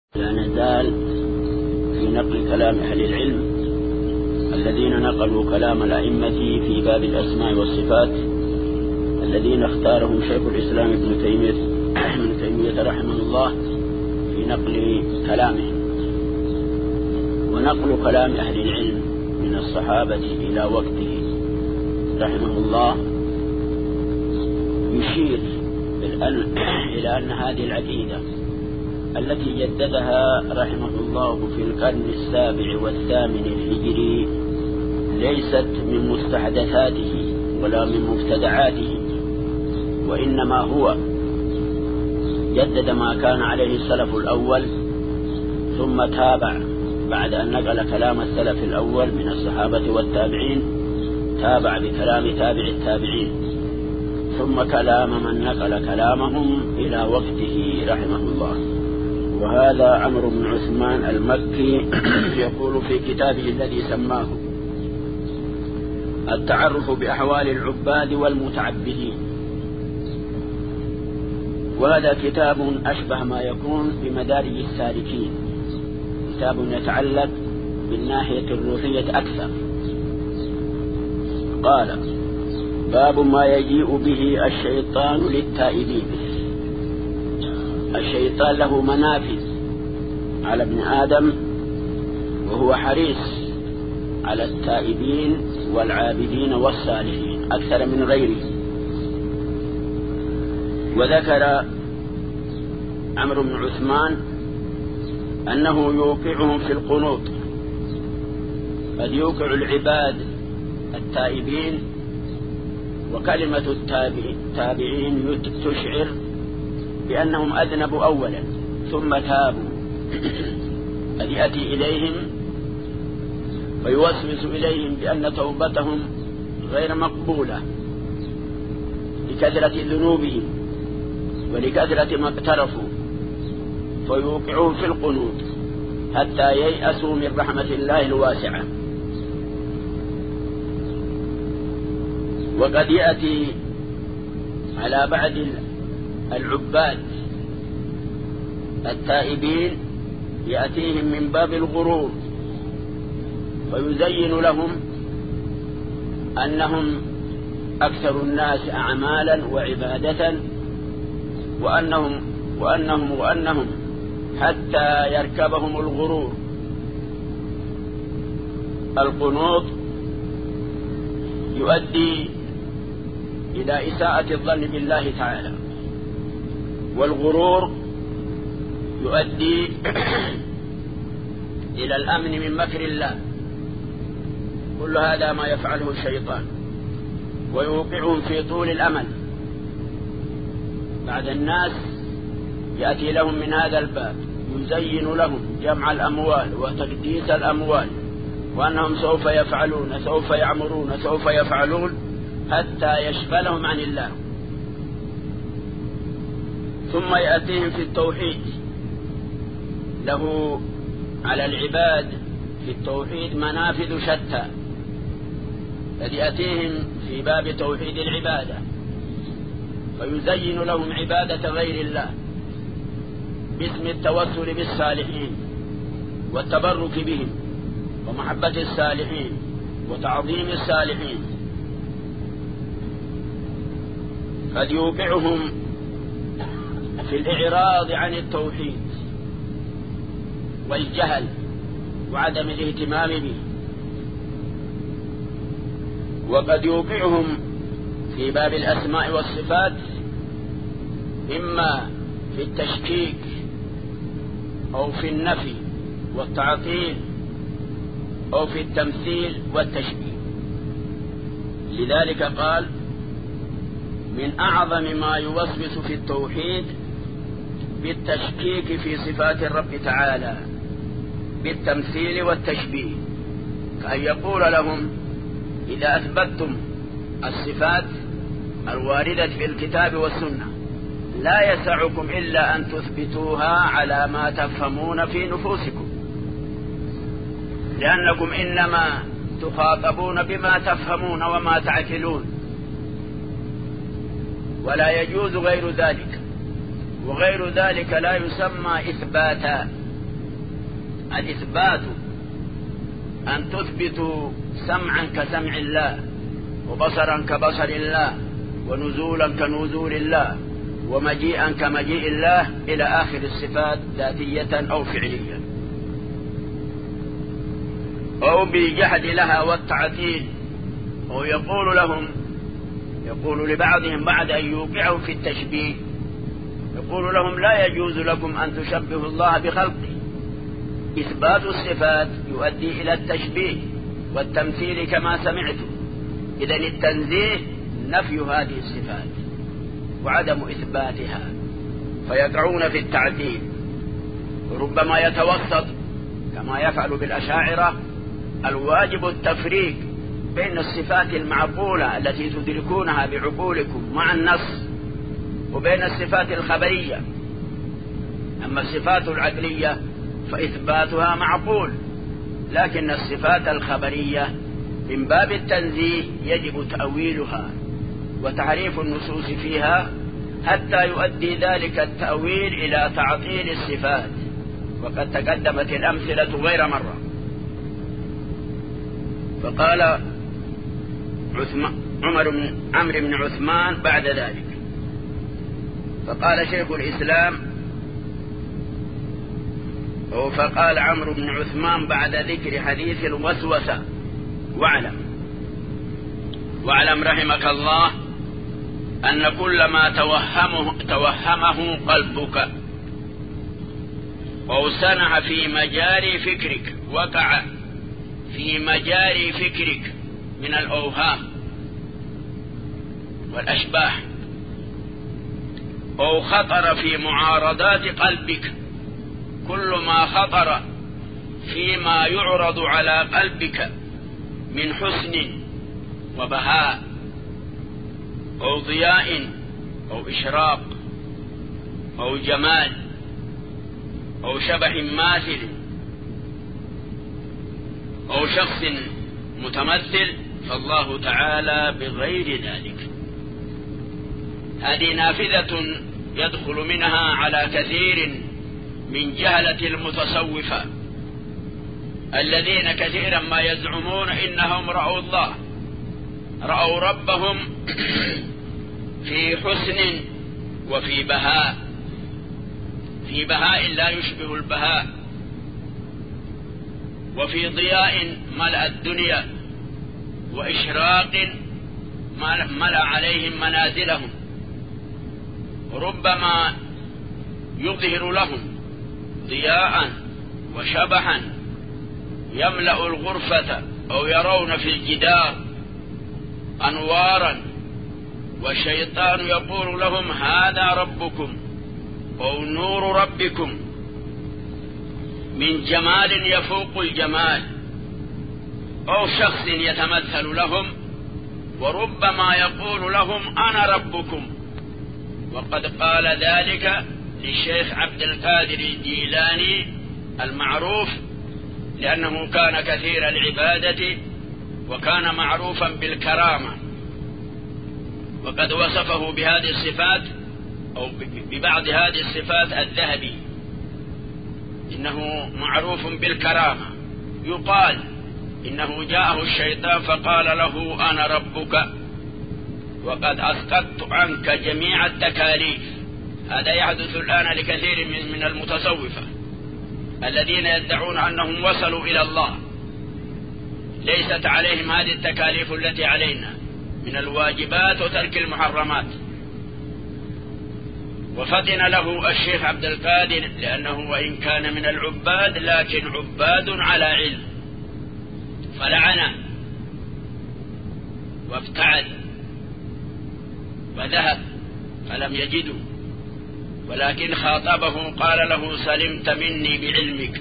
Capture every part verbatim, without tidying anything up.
لا نزال في نقل كلام أهل العلم الذين نقلوا كلام الأئمة في باب الأسماء والصفات الذين اختارهم شيخ الإسلام ابن تيمية ابن تيمية رحمه الله في نقل كلامه. ونقل كلام أهل العلم من الصحابة إلى وقته رحمه الله يشير إلى أن هذه العقيدة التي جددها رحمه الله في القرن السابع والثامن الهجري ليست من مستحدثاته ولا من مبتدعاته، وإنما هو جدد ما كان عليه السلف الأول ثم تابع بعد أن نقل كلام السلف الأول من الصحابة والتابعين، تابع بكلام تابع التابعين ثم كلام من نقل كلامهم إلى وقته رحمه الله. وهذا عمرو بن عثمان المكي يقول في كتابه الذي سماه التعرف بأحوال العباد والمتعبدين، وهذا كتاب أشبه ما يكون بمدارج السالكين، كتاب يتعلق بالناحية الروحية أكثر. قال: باب ما يجيء به الشيطان للتائبين. الشيطان له منافذ على ابن آدم، وهو حريص على التائبين والعابدين والصالحين أكثر من غيره. وذكر عمرو بن عثمان أنه يوقعهم في القنوط، قد يوقع العباد التائبين، وكلمة التابعين تشعر بأنهم أذنبوا أولا ثم تابوا، قد يأتي إليهم ويوسوس إليهم بأن توبتهم غير مقبولة لكثرة ذنوبهم ولكثرة ما اقترفوا، فيوقعون في القنوط حتى ييأسوا من رحمة الله الواسعة. وقد يأتي على بعد العباد التائبين يأتيهم من باب الغرور، ويزين لهم أنهم أكثر الناس أعمالا وعبادة، وأنهم وأنهم وأنهم حتى يركبهم الغرور. القنوط يؤدي إلى إساءة الظن بالله تعالى، والغرور يؤدي إلى الأمن من مكر الله. كل هذا ما يفعله الشيطان، ويوقعهم في طول الأمل. بعد الناس يأتي لهم من هذا الباب يزين لهم جمع الأموال وتقديس الأموال، وأنهم سوف يفعلون سوف يعمرون سوف يفعلون حتى يشغلهم عن الله. ثم يأتيهم في التوحيد، له على العباد في التوحيد منافذ شتى، قد يأتيهم في باب توحيد العبادة فيزين لهم عبادة غير الله باسم التوسل بالصالحين والتبرك بهم ومحبة الصالحين وتعظيم الصالحين. قد يوقعهم في الإعراض عن التوحيد والجهل وعدم الاهتمام به. وقد يوقعهم في باب الأسماء والصفات إما في التشكيك أو في النفي والتعطيل أو في التمثيل والتشبيه. لذلك قال: من أعظم ما يوسوس في التوحيد بالتشكيك في صفات الرب تعالى بالتمثيل والتشبيه، كأن يقول لهم: إذا أثبتتم الصفات الواردة في الكتاب والسنة لا يسعكم إلا أن تثبتوها على ما تفهمون في نفوسكم، لأنكم إنما تخاطبون بما تفهمون وما تعقلون، ولا يجوز غير ذلك. وغير ذلك لا يسمى إثباتا، الإثبات أن تثبتوا سمعا كسمع الله، وبصرا كبصر الله، ونزولا كنزول الله، ومجيئا كمجيء الله، إلى آخر الصفات ذاتية أو فعلية. أو بالجحد لها والتعطيل. أو يقول لهم يقول لبعضهم بعد أن يوقعوا في التشبيه، يقول لهم لا يجوز لكم أن تشبهوا الله بخلقه. إثبات الصفات يؤدي إلى التشبيه والتمثيل كما سمعتم. إذن التنزيه نفي هذه الصفات وعدم إثباتها، فيقعون في التعديل. ربما يتوسط كما يفعل بالأشاعرة. الواجب التفريق بين الصفات المعقولة التي تدركونها بعقولكم مع النص، وبين الصفات الخبرية. أما الصفات العقلية فإثباتها معقول، لكن الصفات الخبرية من باب التنزيه يجب تأويلها وتعريف النصوص فيها، حتى يؤدي ذلك التأويل إلى تعطيل الصفات، وقد تقدمت الأمثلة غير مرة. فقال عمر بن عمرو بن عثمان بعد ذلك، فقال شيخ الإسلام فقال عمرو بن عثمان بعد ذكر حديث الوسوسة: واعلم واعلم رحمك الله أن كل ما توهمه, توهمه قلبك أو سنح في مجاري فكرك، وقع في مجاري فكرك من الأوهام والأشباح، أو خطر في معارضات قلبك، كل ما خطر فيما يعرض على قلبك من حسن وبهاء أو ضياء أو إشراق أو جمال أو شبح ماثل أو شخص متمثل، فالله تعالى بغير ذلك. هذه نافذة يدخل منها على كثير من جهلة المتصوفة الذين كثيرا ما يزعمون إنهم رأوا الله، رأوا ربهم في حسن وفي بهاء، في بهاء لا يشبه البهاء، وفي ضياء ملأ الدنيا، وإشراق ملأ عليهم منازلهم. ربما يظهر لهم ضياء وشبحا يملأ الغرفة، أو يرون في الجدار أنوارا، والشيطان يقول لهم هذا ربكم أو نور ربكم، من جمال يفوق الجمال، أو شخص يتمثل لهم، وربما يقول لهم أنا ربكم. وقد قال ذلك للشيخ عبد القادر الجيلاني المعروف، لأنه كان كثير العبادة وكان معروفا بالكرامة، وقد وصفه بهذه الصفات أو ببعض هذه الصفات الذهبي، إنه معروف بالكرامة. يقال إنه جاءه الشيطان فقال له أنا ربك وقد أسقطت عنك جميع التكاليف. هذا يحدث الآن لكثير من المتصوفة الذين يدعون أنهم وصلوا إلى الله، ليست عليهم هذه التكاليف التي علينا من الواجبات وترك المحرمات. وفتن له الشيخ عبد القادر، لأنه وإن كان من العباد لكن عباد على علم، فلعنه وابتعد وذهب فلم يجده، ولكن خاطبه قال له سلمت مني بعلمك.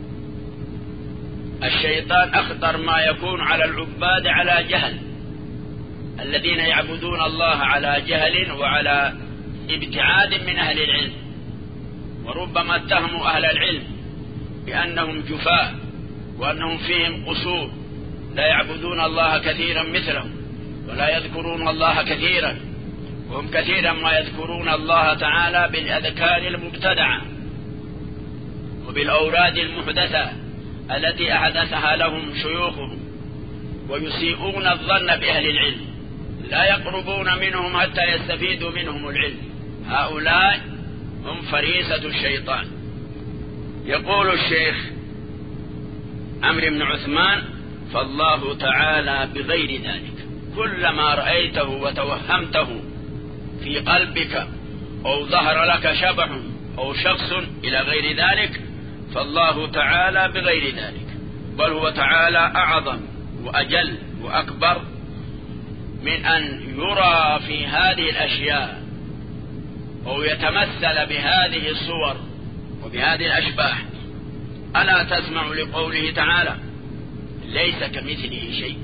الشيطان أخطر ما يكون على العباد على جهل، الذين يعبدون الله على جهل وعلى ابتعاد من أهل العلم، وربما اتهموا أهل العلم بأنهم جفاء وأنهم فيهم قصور، لا يعبدون الله كثيرا مثلهم ولا يذكرون الله كثيرا، وهم كثيرا ما يذكرون الله تعالى بالأذكار المبتدعة وبالأوراد المحدثة التي أحدثها لهم شيوخهم، ويسيئون الظن بأهل العلم، لا يقربون منهم حتى يستفيدوا منهم العلم. هؤلاء هم فريسة الشيطان. يقول الشيخ عمرو بن عثمان: فالله تعالى بغير ذلك، كلما رأيته وتوهمته في قلبك أو ظهر لك شبح أو شخص إلى غير ذلك، فالله تعالى بغير ذلك، بل هو تعالى أعظم وأجل وأكبر من أن يرى في هذه الأشياء أو يتمثل بهذه الصور وبهذه الأشباح. ألا تسمع لقوله تعالى: ليس كمثله شيء.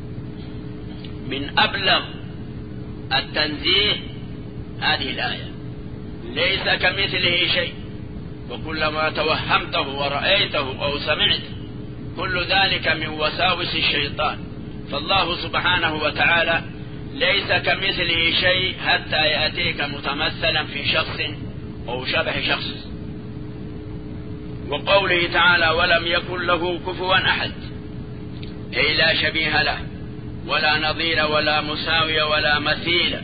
من أبلغ التنزيه هذه الآية: ليس كمثله شيء. وكلما توهمته ورأيته أو سمعت، كل ذلك من وساوس الشيطان. فالله سبحانه وتعالى ليس كمثله شيء حتى يأتيك متمثلا في شخص أو شبه شخص. وقوله تعالى: ولم يكن له كفوا أحد، أي لا شبيه له ولا نظير ولا مساوي ولا مثيل.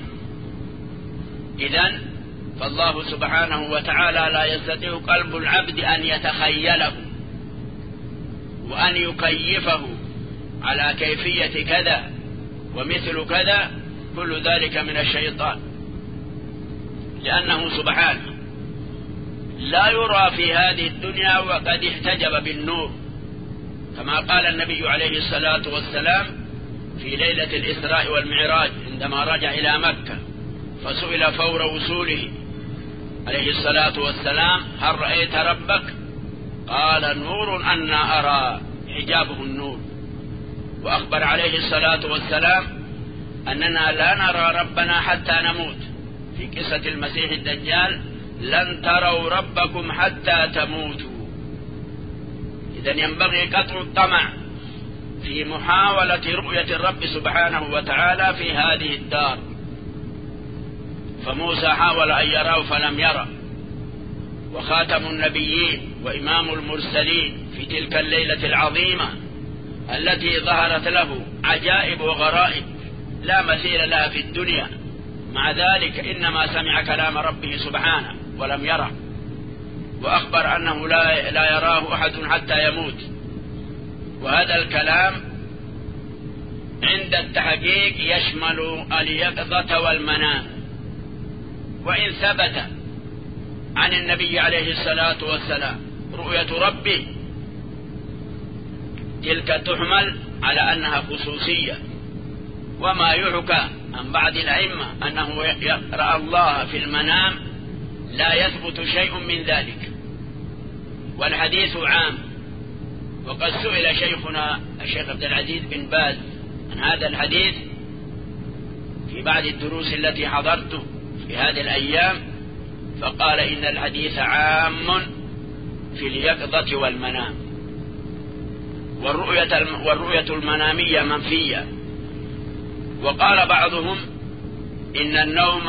إذن فالله سبحانه وتعالى لا يستطيع قلب العبد أن يتخيله وأن يكيفه على كيفية كذا ومثل كذا، كل ذلك من الشيطان، لأنه سبحانه لا يرى في هذه الدنيا وقد احتجب بالنور، كما قال النبي عليه الصلاة والسلام في ليلة الإسراء والمعراج عندما رجع إلى مكة، فسئل فور وصوله عليه الصلاة والسلام: هل رأيت ربك؟ قال: نور أنا أرى، حجابه النور. وأخبر عليه الصلاة والسلام أننا لا نرى ربنا حتى نموت، في قصة المسيح الدجال: لن تروا ربكم حتى تموتوا. إذن ينبغي قطع الطمع في محاولة رؤية الرب سبحانه وتعالى في هذه الدار. فموسى حاول أن يراه فلم يرى، وخاتم النبيين وإمام المرسلين في تلك الليلة العظيمة التي ظهرت له عجائب وغرائب لا مثيل لها في الدنيا، مع ذلك إنما سمع كلام ربه سبحانه ولم يره، وأخبر أنه لا, لا يراه أحد حتى يموت. وهذا الكلام عند التحقيق يشمل اليقظة والمنام. وإن ثبت عن النبي عليه الصلاة والسلام رؤية ربه، تلك تحمل على أنها خصوصية. وما يحكى عن بعض الأئمة أنه يرى الله في المنام لا يثبت شيء من ذلك، والحديث عام. وقد سئل شيخنا الشيخ عبد العزيز بن باز عن هذا الحديث في بعض الدروس التي حضرته في هذه الأيام، فقال إن الحديث عام في اليقظة والمنام، والرؤية, والرؤية المنامية منفية. وقال بعضهم إن النوم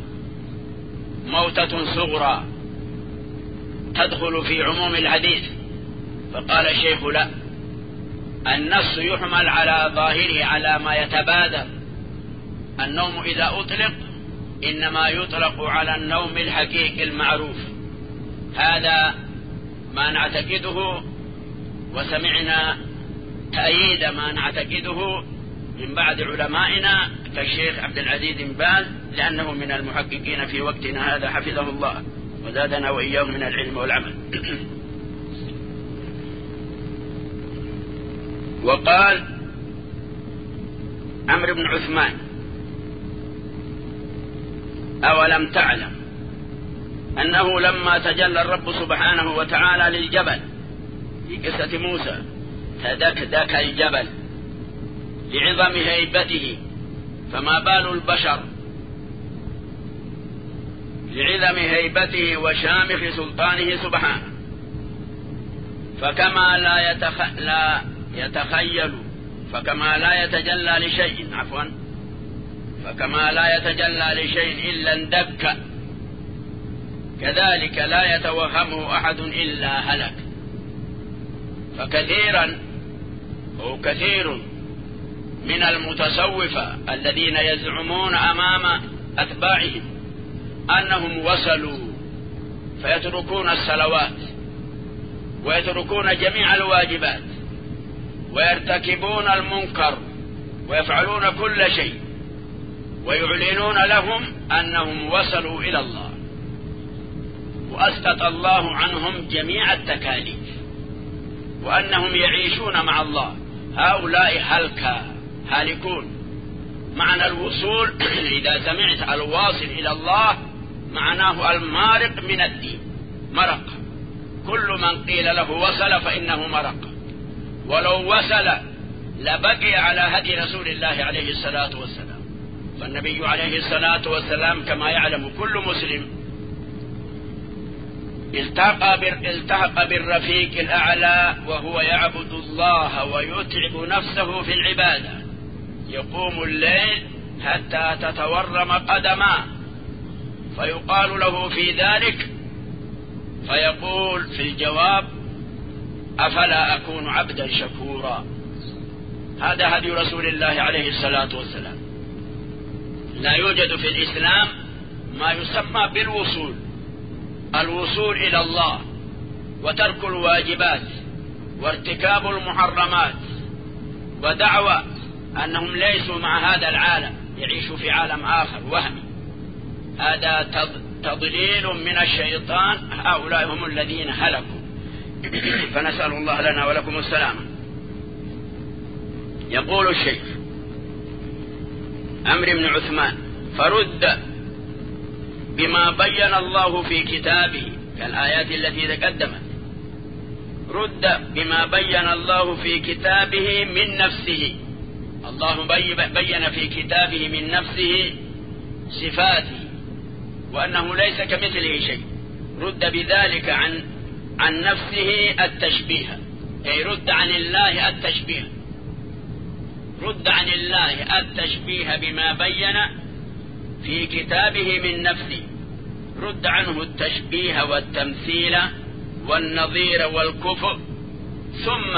موتة صغرى تدخل في عموم الحديث، فقال الشيخ: لا، النص يحمل على ظاهره على ما يتبادر. النوم إذا أطلق إنما يطلق على النوم الحقيقي المعروف. هذا ما نعتقده، وسمعنا تأييد ما نعتقده من بعض علمائنا كالشيخ عبد العزيز بن باز، لأنه من المحققين في وقتنا هذا حفظه الله وزادنا وإياه من العلم والعمل. وقال عمرو بن عثمان: أولم تعلم أنه لما تجلى الرب سبحانه وتعالى للجبل في قصة موسى تدكدك الجبل لعظم هيبته، فما بال البشر لعظم هيبته وشامخ سلطانه سبحانه. فكما لا, يتخ... لا يتخيل فكما لا يتجلى لشيء عفوا فكما لا يتجلى لشيء إلا اندك، كذلك لا يتوهمه أحد إلا هلك. فكثيرا أو كثير من المتصوفة الذين يزعمون أمام أتباعهم أنهم وصلوا فيتركون الصلوات ويتركون جميع الواجبات ويرتكبون المنكر ويفعلون كل شيء ويعلنون لهم أنهم وصلوا إلى الله وأسقط الله عنهم جميع التكاليف وأنهم يعيشون مع الله. هؤلاء هلكا هالكون. معنى الوصول إذا سمعت الواصل إلى الله معناه المارق من الدين، مرق. كل من قيل له وصل فإنه مرق، ولو وصل لبقي على هدي رسول الله عليه الصلاة والسلام. فالنبي عليه الصلاة والسلام كما يعلم كل مسلم التحق بالرفيق الأعلى وهو يعبد الله ويتعب نفسه في العبادة، يقوم الليل حتى تتورم قدماه، فيقال له في ذلك فيقول في الجواب: أفلا أكون عبدا شكورا. هذا هدي رسول الله عليه الصلاة والسلام. لا يوجد في الإسلام ما يسمى بالوصول، الوصول إلى الله وترك الواجبات وارتكاب المحرمات ودعوى أنهم ليسوا مع هذا العالم، يعيشوا في عالم آخر وهمي. هذا تضليل من الشيطان. هؤلاء هم الذين هلكوا. فنسأل الله لنا ولكم السلامة. يقول الشيخ عمرو بن عثمان: فرد بما بين الله في كتابه كالآيات التي تقدمت، رد بما بين الله في كتابه من نفسه. الله بين في كتابه من نفسه صفاته وأنه ليس كمثله شيء، رد بذلك عن عن نفسه التشبيه، أي رد عن الله التشبيه، رد عن الله التشبيه بما بين في كتابه من نفسه، رد عنه التشبيه والتمثيل والنظير والكفء. ثم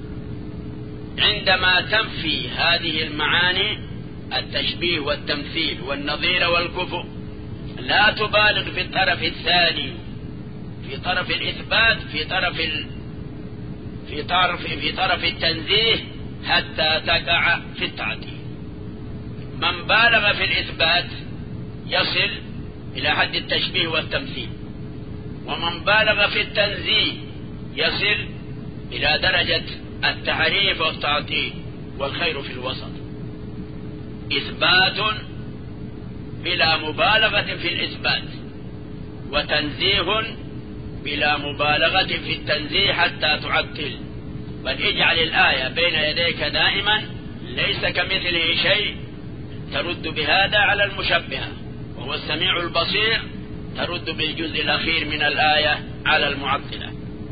عندما تنفي هذه المعاني التشبيه والتمثيل والنظير والكفء لا تبالغ في الطرف الثاني، في طرف الإثبات، في طرف ال... في طرف في طرف التنزيه حتى تقع في التعطيل. من بالغ في الإثبات يصل إلى حد التشبيه والتمثيل، ومن بالغ في التنزيه يصل إلى درجة التحريف والتعطيل، والخير في الوسط. إثبات بلا مبالغة في الإثبات، وتنزيه بلا مبالغة في التنزيه حتى تعطل. بل اجعل الآية بين يديك دائما ليس كمثله شيء، ترد بهذا على المشبهة، وهو السميع البصير، ترد بالجزء الأخير من الآية على المعطلة.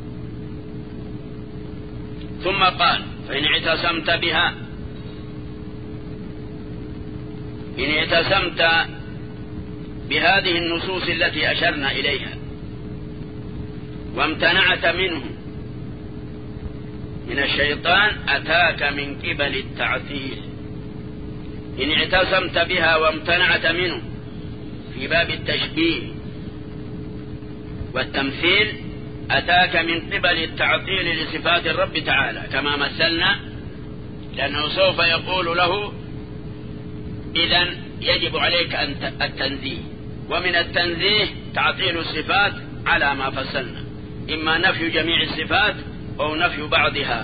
ثم قال: فإن اعتصمت بها، إن اعتصمت بهذه النصوص التي أشرنا إليها وامتنعت منه من الشيطان أتاك من قبل التعطيل. إن اعتصمت بها وامتنعت منه في باب التشبيه والتمثيل أتاك من قبل التعطيل لصفات الرب تعالى كما مثلنا، لأنه سوف يقول له: إذن يجب عليك التنزيه، ومن التنزيه تعطيل الصفات على ما فصلنا، إما نفي جميع الصفات أو نفي بعضها.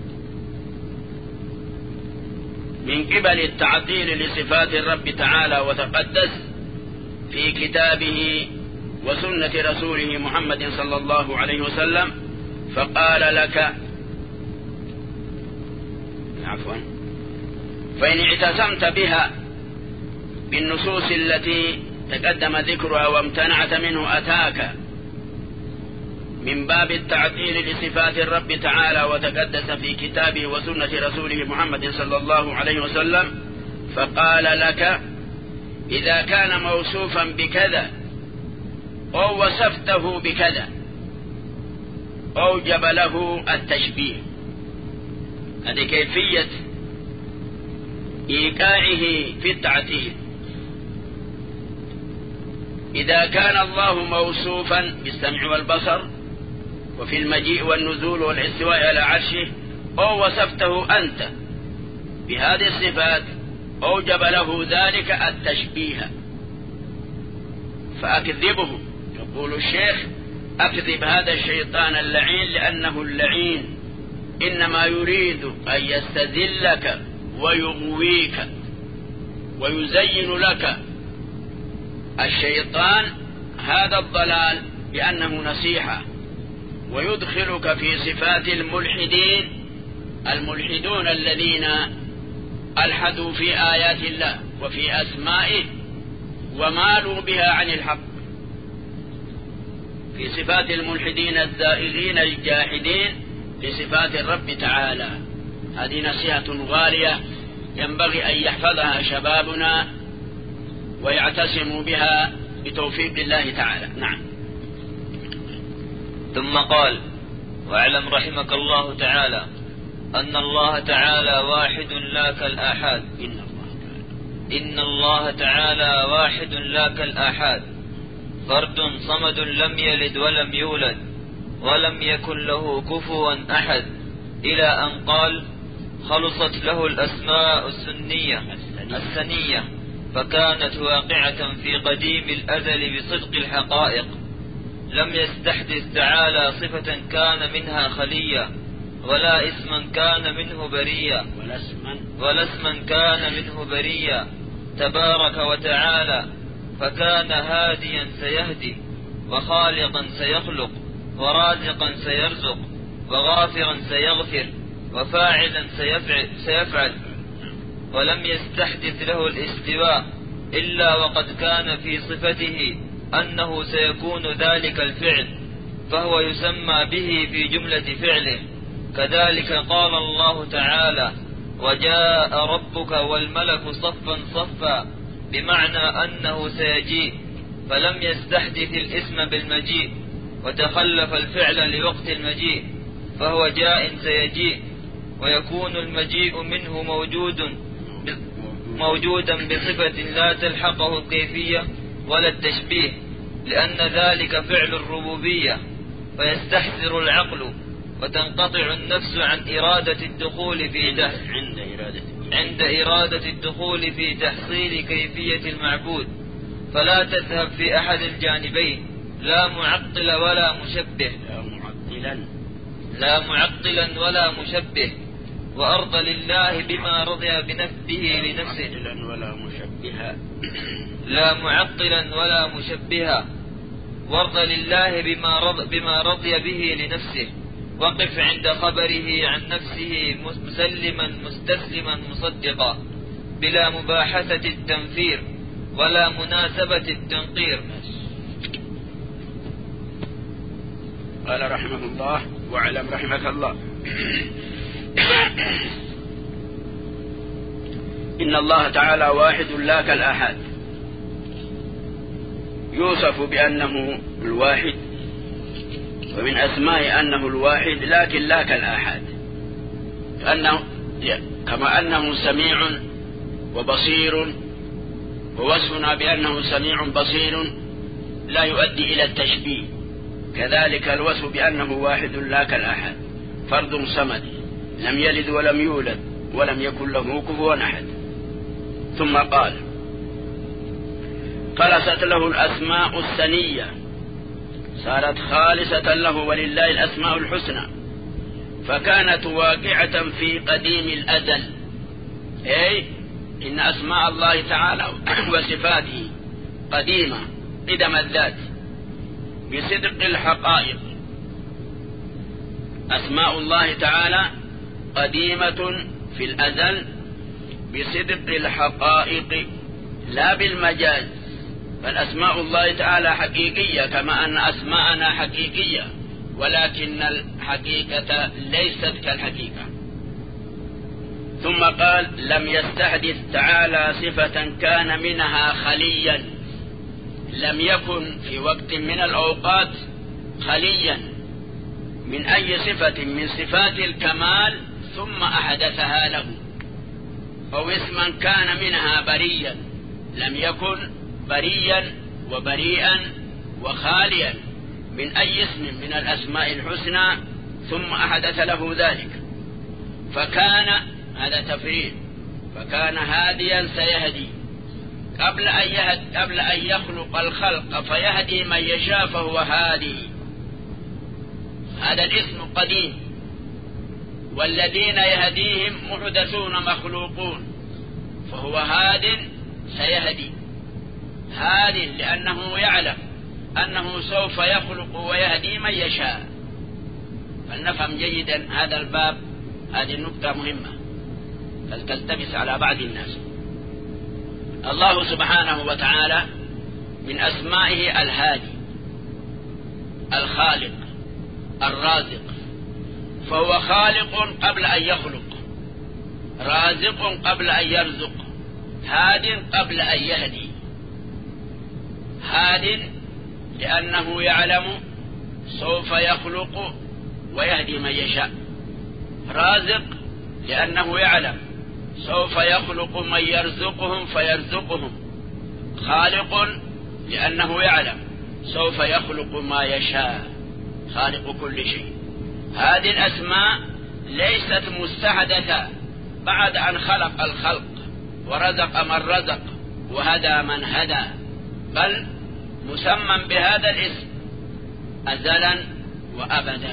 من قبل التعطيل لصفات الرب تعالى وتقدس في كتابه وسنة رسوله محمد صلى الله عليه وسلم، فقال لك عفوا فإن اعتصمت بها بالنصوص التي تقدم ذكرها وامتنعت منه أتاك من باب التعطيل لصفات الرب تعالى وتقدس في كتابه وسنة رسوله محمد صلى الله عليه وسلم، فقال لك: إذا كان موصوفا بكذا أو وصفته بكذا أوجب له التشبيه. هذه كيفية إيقاعه في التعطيل. إذا كان الله موصوفا بالسمع والبصر وفي المجيء والنزول والاستواء على عرشه، أو وصفته أنت بهذه الصفات، أوجب له ذلك التشبيه. فأكذبه، يقول الشيخ: أكذب هذا الشيطان اللعين، لأنه اللعين إنما يريد أن يستذلك ويغويك ويزين لك الشيطان هذا الضلال بأنه نصيحة، ويدخلك في صفات الملحدين، الملحدون الذين ألحدوا في آيات الله وفي أسمائه ومالوا بها عن الحق، في صفات الملحدين الزائغين الجاحدين لصفات الرب تعالى. هذه نصيحة غالية ينبغي أن يحفظها شبابنا ويعتصموا بها بتوفيق الله تعالى. نعم. ثم قال: واعلم رحمك الله تعالى أن الله تعالى واحد لا كالآحاد. إن الله تعالى إن الله تعالى واحد لا كالآحاد، فرد صمد لم يلد ولم يولد ولم يكن له كفوا أحد، إلى أن قال: خلصت له الأسماء السنية السنية، فكانت واقعة في قديم الأزل بصدق الحقائق، لم يستحدث تعالى صفة كان منها خليا، ولا اسما كان منه بريا ولا اسما ولا اسما كان منه بريا، تبارك وتعالى، فكان هاديا سيهدي، وخالقا سيخلق، ورازقا سيرزق، وغافرا سيغفر، وفاعلا سيفعل, سيفعل ولم يستحدث له الاستواء إلا وقد كان في صفته أنه سيكون ذلك الفعل، فهو يسمى به في جملة فعله. كذلك قال الله تعالى: وجاء ربك والملك صفا صفا، بمعنى أنه سيجيء، فلم يستحدث الاسم بالمجيء، وتخلف الفعل لوقت المجيء، فهو جاء سيجيء، ويكون المجيء منه موجود موجودا بصفة لا تلحقه الكيفية ولا التشبيه، لأن ذلك فعل الربوبية، فيستحسر العقل وتنقطع النفس عن إرادة الدخول في ده عند إرادة عند إرادة الدخول في تحصيل كيفية المعبود، فلا تذهب في أحد الجانبين، لا معطل ولا مشبه لا معطلا لا معطلا ولا مشبه، وأرضى لله بما رضي بنفسه لنفسه، ولا مشبها لا معطلا ولا مشبها، وارضى لله بما رضي, بما رضي به لنفسه، وقف عند خبره عن نفسه مسلما مستسلما مصدقا، بلا مباحثة التنفير ولا مناسبة التنقير. قال رحمه الله: واعلم رحمك الله إن الله تعالى واحد لا كالآحاد، يوصف بأنه الواحد، ومن أسماء أنه الواحد، لكن لا كالآحاد، كأنه كما أنه سميع وبصير، ووصفنا بأنه سميع بصير لا يؤدي إلى التشبيه، كذلك الوصف بأنه واحد لا كالآحاد، فرد صمد لم يلد ولم يولد ولم يكن له كفوا أحد. ثم قال: خلصت له الأسماء السنية، صارت خالصة له، ولله الأسماء الحسنى، فكانت واقعة في قديم الأزل، أي إن أسماء الله تعالى وصفاته قديمة قدم الذات بصدق الحقائق. أسماء الله تعالى قديمة في الأزل بصدق الحقائق لا بالمجاز، فالأسماء الله تعالى حقيقية كما أن أسماءنا حقيقية، ولكن الحقيقة ليست كالحقيقة. ثم قال: لم يستحدث تعالى صفة كان منها خليا، لم يكن في وقت من الأوقات خليا من أي صفة من صفات الكمال ثم أحدثها له، أو اسما كان منها بريا لم يكن بريا وبريئا وخاليا من أي اسم من الأسماء الحسنى ثم أحدث له ذلك، فكان هذا تفريد، فكان هاديا سيهدي قبل أن, يهد قبل أن يخلق الخلق فيهدي من يشاء فهو هادي. هذا الاسم قديم، والذين يهديهم محدثون مخلوقون، فهو هاد سيهدي، هاد لأنه يعلم أنه سوف يخلق ويهدي من يشاء. فلنفهم جيدا هذا الباب، هذه النقطة مهمة فلتلتبس على بعض الناس. الله سبحانه وتعالى من أسمائه الهادي الخالق الرازق، فهو خالق قبل أن يخلق، رازق قبل أن يرزق، هاد قبل أن يهدي. هاد لأنه يعلم سوف يخلق ويهدي من يشاء، رازق لأنه يعلم سوف يخلق من يرزقهم فيرزقهم، خالق لأنه يعلم سوف يخلق ما يشاء، خالق كل شيء. هذه الأسماء ليست مستحدثة بعد أن خلق الخلق ورزق من رزق وهدى من هدى، بل مسمى بهذا الاسم أزلا وأبدا.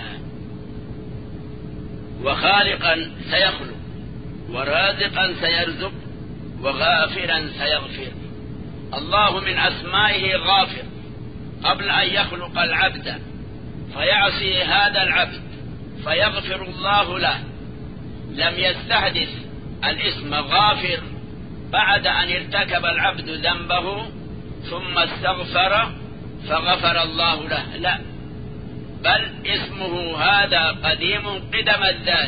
وخالقا سيخلق، ورازقا سيرزق، وغافرا سيغفر. الله من أسمائه غافر قبل أن يخلق العبد فيعصي هذا العبد فيغفر الله له، لم يستحدث الاسم غافر بعد أن ارتكب العبد ذنبه ثم استغفر فغفر الله له، لا، بل اسمه هذا قديم قدم الذات،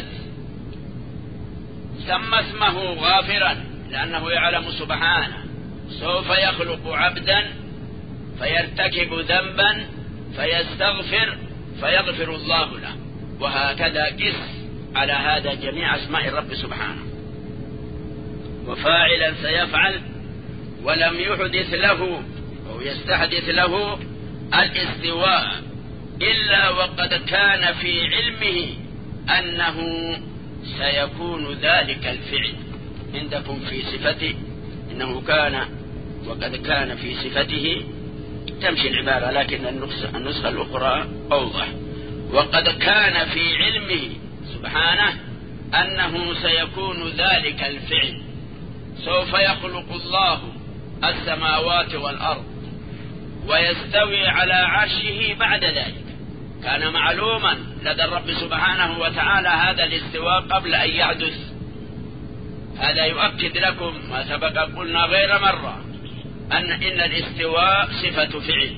سمى اسمه غافرا لأنه يعلم سبحانه سوف يخلق عبدا فيرتكب ذنبا فيستغفر فيغفر الله له، وهكذا قس على هذا جميع أسماء الرب سبحانه. وفاعلا سيفعل ولم يحدث له أو يستحدث له الاستواء إلا وقد كان في علمه أنه سيكون ذلك الفعل. عندكم في صفته إنه كان وقد كان في صفته تمشي العبارة، لكن النسخة الأخرى أوضح. وقد كان في علمه سبحانه أنه سيكون ذلك الفعل، سوف يخلق الله السماوات والأرض ويستوي على عرشه بعد ذلك. كان معلوما لدى الرب سبحانه وتعالى هذا الاستواء قبل أن يحدث. هذا يؤكد لكم ما سبق قلنا غير مرة أن إن الاستواء صفة فعل،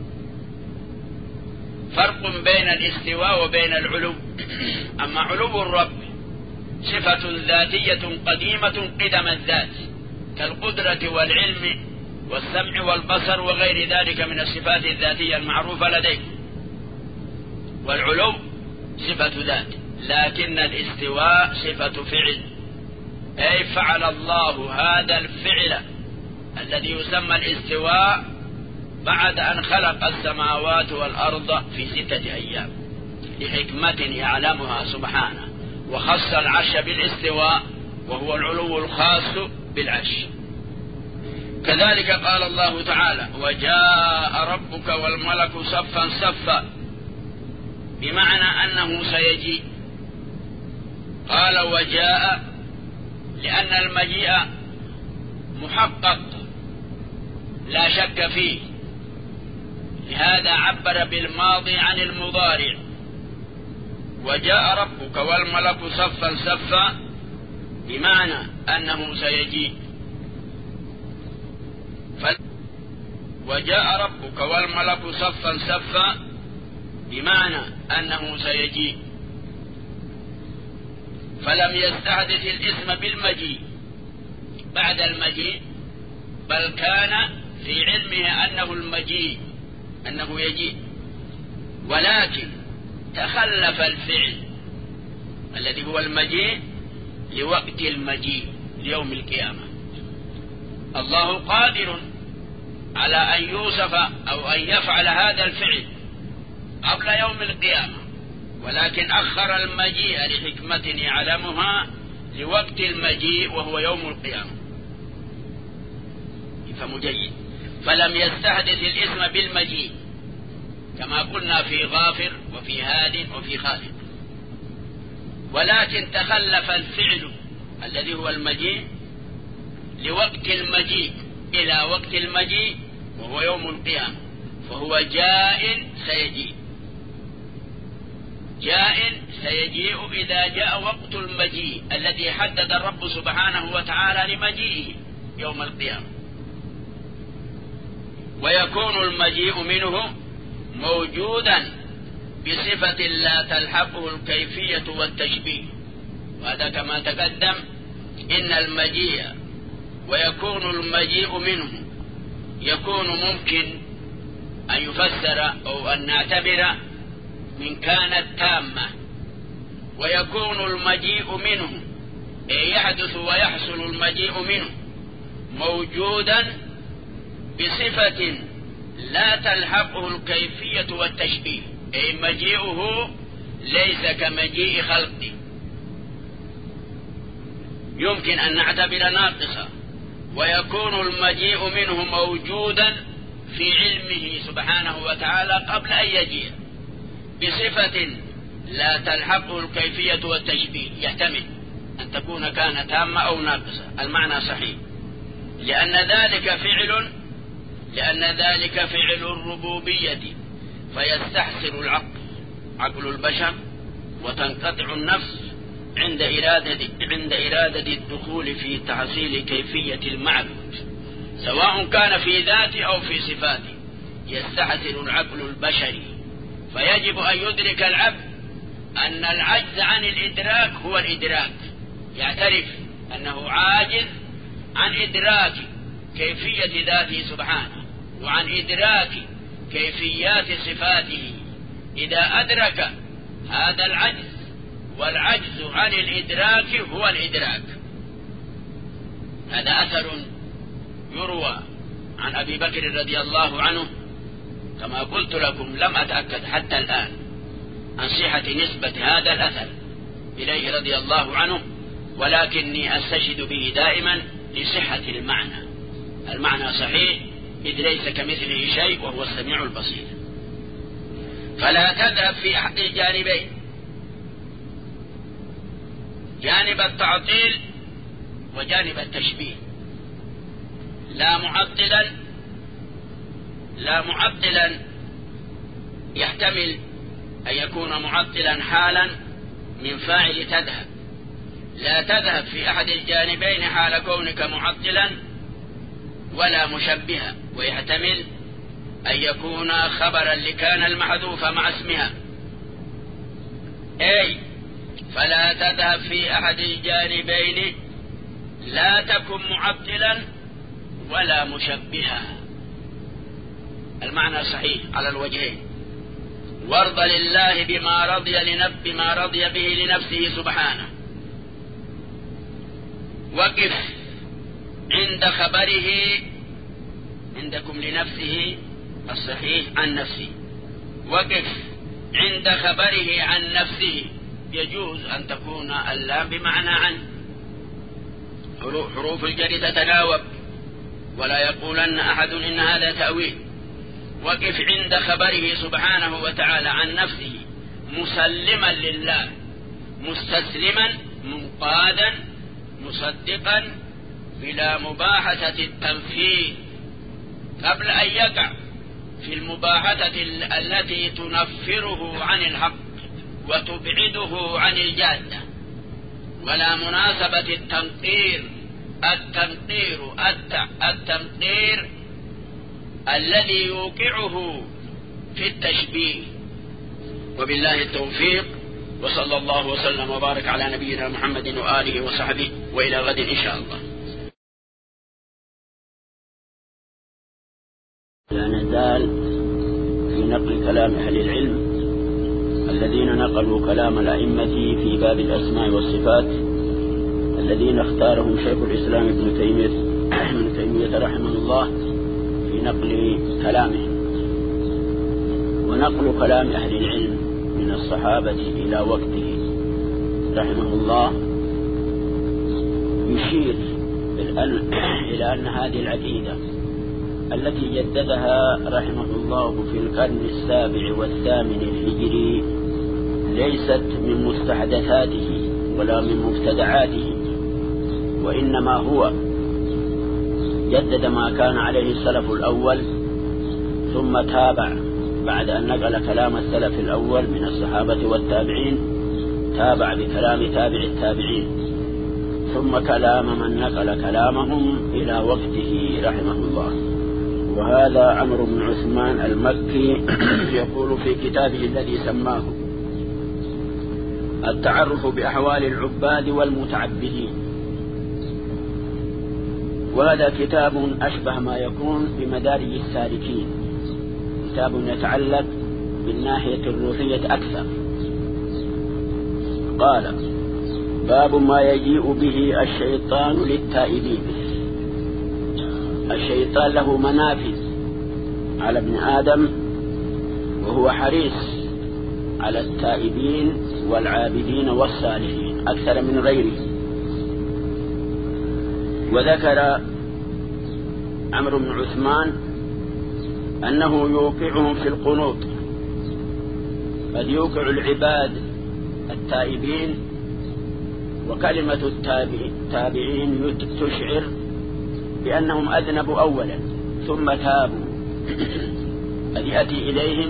فرق بين الاستواء وبين العلو. أما علو الرب صفة ذاتية قديمة قدم الذات كالقدرة والعلم والسمع والبصر وغير ذلك من الصفات الذاتية المعروفة لديكم، والعلو صفة ذات، لكن الاستواء صفة فعل، أي فعل الله هذا الفعل الذي يسمى الاستواء بعد أن خلق السماوات والأرض في ستة أيام لحكمة يعلمها سبحانه، وخص العرش بالاستواء وهو العلو الخاص بالعرش. كذلك قال الله تعالى: وجاء ربك والملك صفا صفا، بمعنى أنه سيجيء. قال وجاء لأن المجيء محقق لا شك فيه، لهذا عبر بالماضي عن المضارع. وجاء ربك والملك صفا صفا بمعنى أنه سيجيء. وجاء ربك والملك صفا صفا بمعنى أنه سيجيء، فلم يستحدث الاسم بالمجيء بعد المجيء، بل كان في علمه أنه المجيء أنه يجيء، ولكن تخلف الفعل الذي هو المجيء لوقت المجيء ليوم القيامة. الله قادر على أن يوصف أو أن يفعل هذا الفعل قبل يوم القيامة، ولكن أخر المجيء لحكمة يعلمها لوقت المجيء وهو يوم القيامة. يفهم جيد. فلم يستحدث الاسم بالمجيء كما قلنا في غافر وفي هاد وفي خالد، ولكن تخلف الفعل الذي هو المجيء لوقت المجيء إلى وقت المجيء وهو يوم القيامة، فهو جاء سيجيء. جاء سيجيء إذا جاء وقت المجيء الذي حدد الرب سبحانه وتعالى لمجيئه يوم القيامة. ويكون المجيء منه موجودا بصفة لا تلحقه الكيفية والتشبيه، وهذا كما تقدم إن المجيء ويكون المجيء منه يكون ممكن أن يفسر أو أن نعتبر من كانت تامة، ويكون المجيء منه أي يحدث ويحصل المجيء منه موجودا بصفة لا تلحقه الكيفية والتشبيه، أي مجيئه ليس كمجيء خلقه، يمكن أن نعتبر ناقصا. ويكون المجيء منه موجودا في علمه سبحانه وتعالى قبل أن يجيء بصفة لا تلحقه الكيفية والتشبيه، يحتمل أن تكون كان تامة أو ناقصة، المعنى صحيح، لأن ذلك فعل لأن ذلك فعل الربوبية، فيستحسر العقل عقل البشر وتنقطع النفس عند إرادة, عند إرادة الدخول في تحصيل كيفية المعبود سواء كان في ذاته أو في صفاته. يستحسر العقل البشري، فيجب أن يدرك العبد أن العجز عن الإدراك هو الإدراك، يعترف أنه عاجز عن إدراك كيفية ذاته سبحانه وعن إدراك كيفيات صفاته. إذا أدرك هذا العجز، والعجز عن الإدراك هو الإدراك. هذا أثر يروى عن أبي بكر رضي الله عنه، كما قلت لكم لم أتأكد حتى الآن عن صحة نسبة هذا الأثر إليه رضي الله عنه، ولكني أستشهد به دائما لصحة المعنى. المعنى صحيح، إذ ليس كمثله شيء وهو السميع البصير. فلا تذهب في أحد الجانبين، جانب التعطيل وجانب التشبيه، لا معطلا لا معطلا يحتمل أن يكون معطلا حالا من فاعل تذهب. لا تذهب في أحد الجانبين حال كونك معطلا ولا مشبها، ويحتمل أن يكون خبرا لكان المحذوف مع اسمها، أي فلا تذهب في أحد الجانبين، لا تكن معطلا ولا مشبها. المعنى صحيح على الوجهين. وارض لله بما رضي لنب بما رضي به لنفسه سبحانه. وقف عند خبره عندكم لنفسه الصحيح عن نفسه. وقف عند خبره عن نفسه، يجوز أن تكون اللام بمعنى عن، حروف الجر تتناوب، ولا يقولن أحد إن هذا تأويل. وقف عند خبره سبحانه وتعالى عن نفسه مسلما لله، مستسلما منقادا مصدقا بلا مباحثة التنفيذ، قبل أن يقع في المباحثة التي تنفره عن الحق وتبعده عن الجادة. ولا مناسبة التنقير التنقير التنقير الذي يوقعه في التشبيه. وبالله التوفيق، وصلى الله وسلم وبارك على نبينا محمد وآله وصحبه، وإلى غد إن شاء الله. لا نزال في نقل كلام أهل العلم الذين نقلوا كلام الأئمة في باب الأسماء والصفات الذين اختارهم شيخ الإسلام ابن تيمية ابن تيمية رحمه الله في نقل كلامه. ونقل كلام أهل العلم من الصحابة إلى وقته رحمه الله يشير إلى أن هذه العقيدة التي جددها رحمه الله في القرن السابع والثامن الهجري ليست من مستحدثاته ولا من مبتدعاته، وإنما هو جدد ما كان عليه السلف الأول ثم تابع بعد أن نقل كلام السلف الأول من الصحابة والتابعين، تابع بكلام تابع التابعين ثم كلام من نقل كلامهم إلى وقته رحمه الله. وهذا عمرو بن عثمان المكي يقول في كتابه الذي سماه التعرف بأحوال العباد والمتعبدين، وهذا كتاب أشبه ما يكون بمدارج السالكين، كتاب يتعلق بالناحية الروحية أكثر. قال: باب ما يجيء به الشيطان للتائبين. الشيطان له منافذ على ابن آدم، وهو حريص على التائبين والعابدين والصالحين أكثر من غيره. وذكر عمرو بن عثمان أنه يوقعهم في القنوط، قد يوقع العباد التائبين، وكلمة التابعين تشعر بأنهم أذنبوا أولا ثم تابوا، قد يأتي إليهم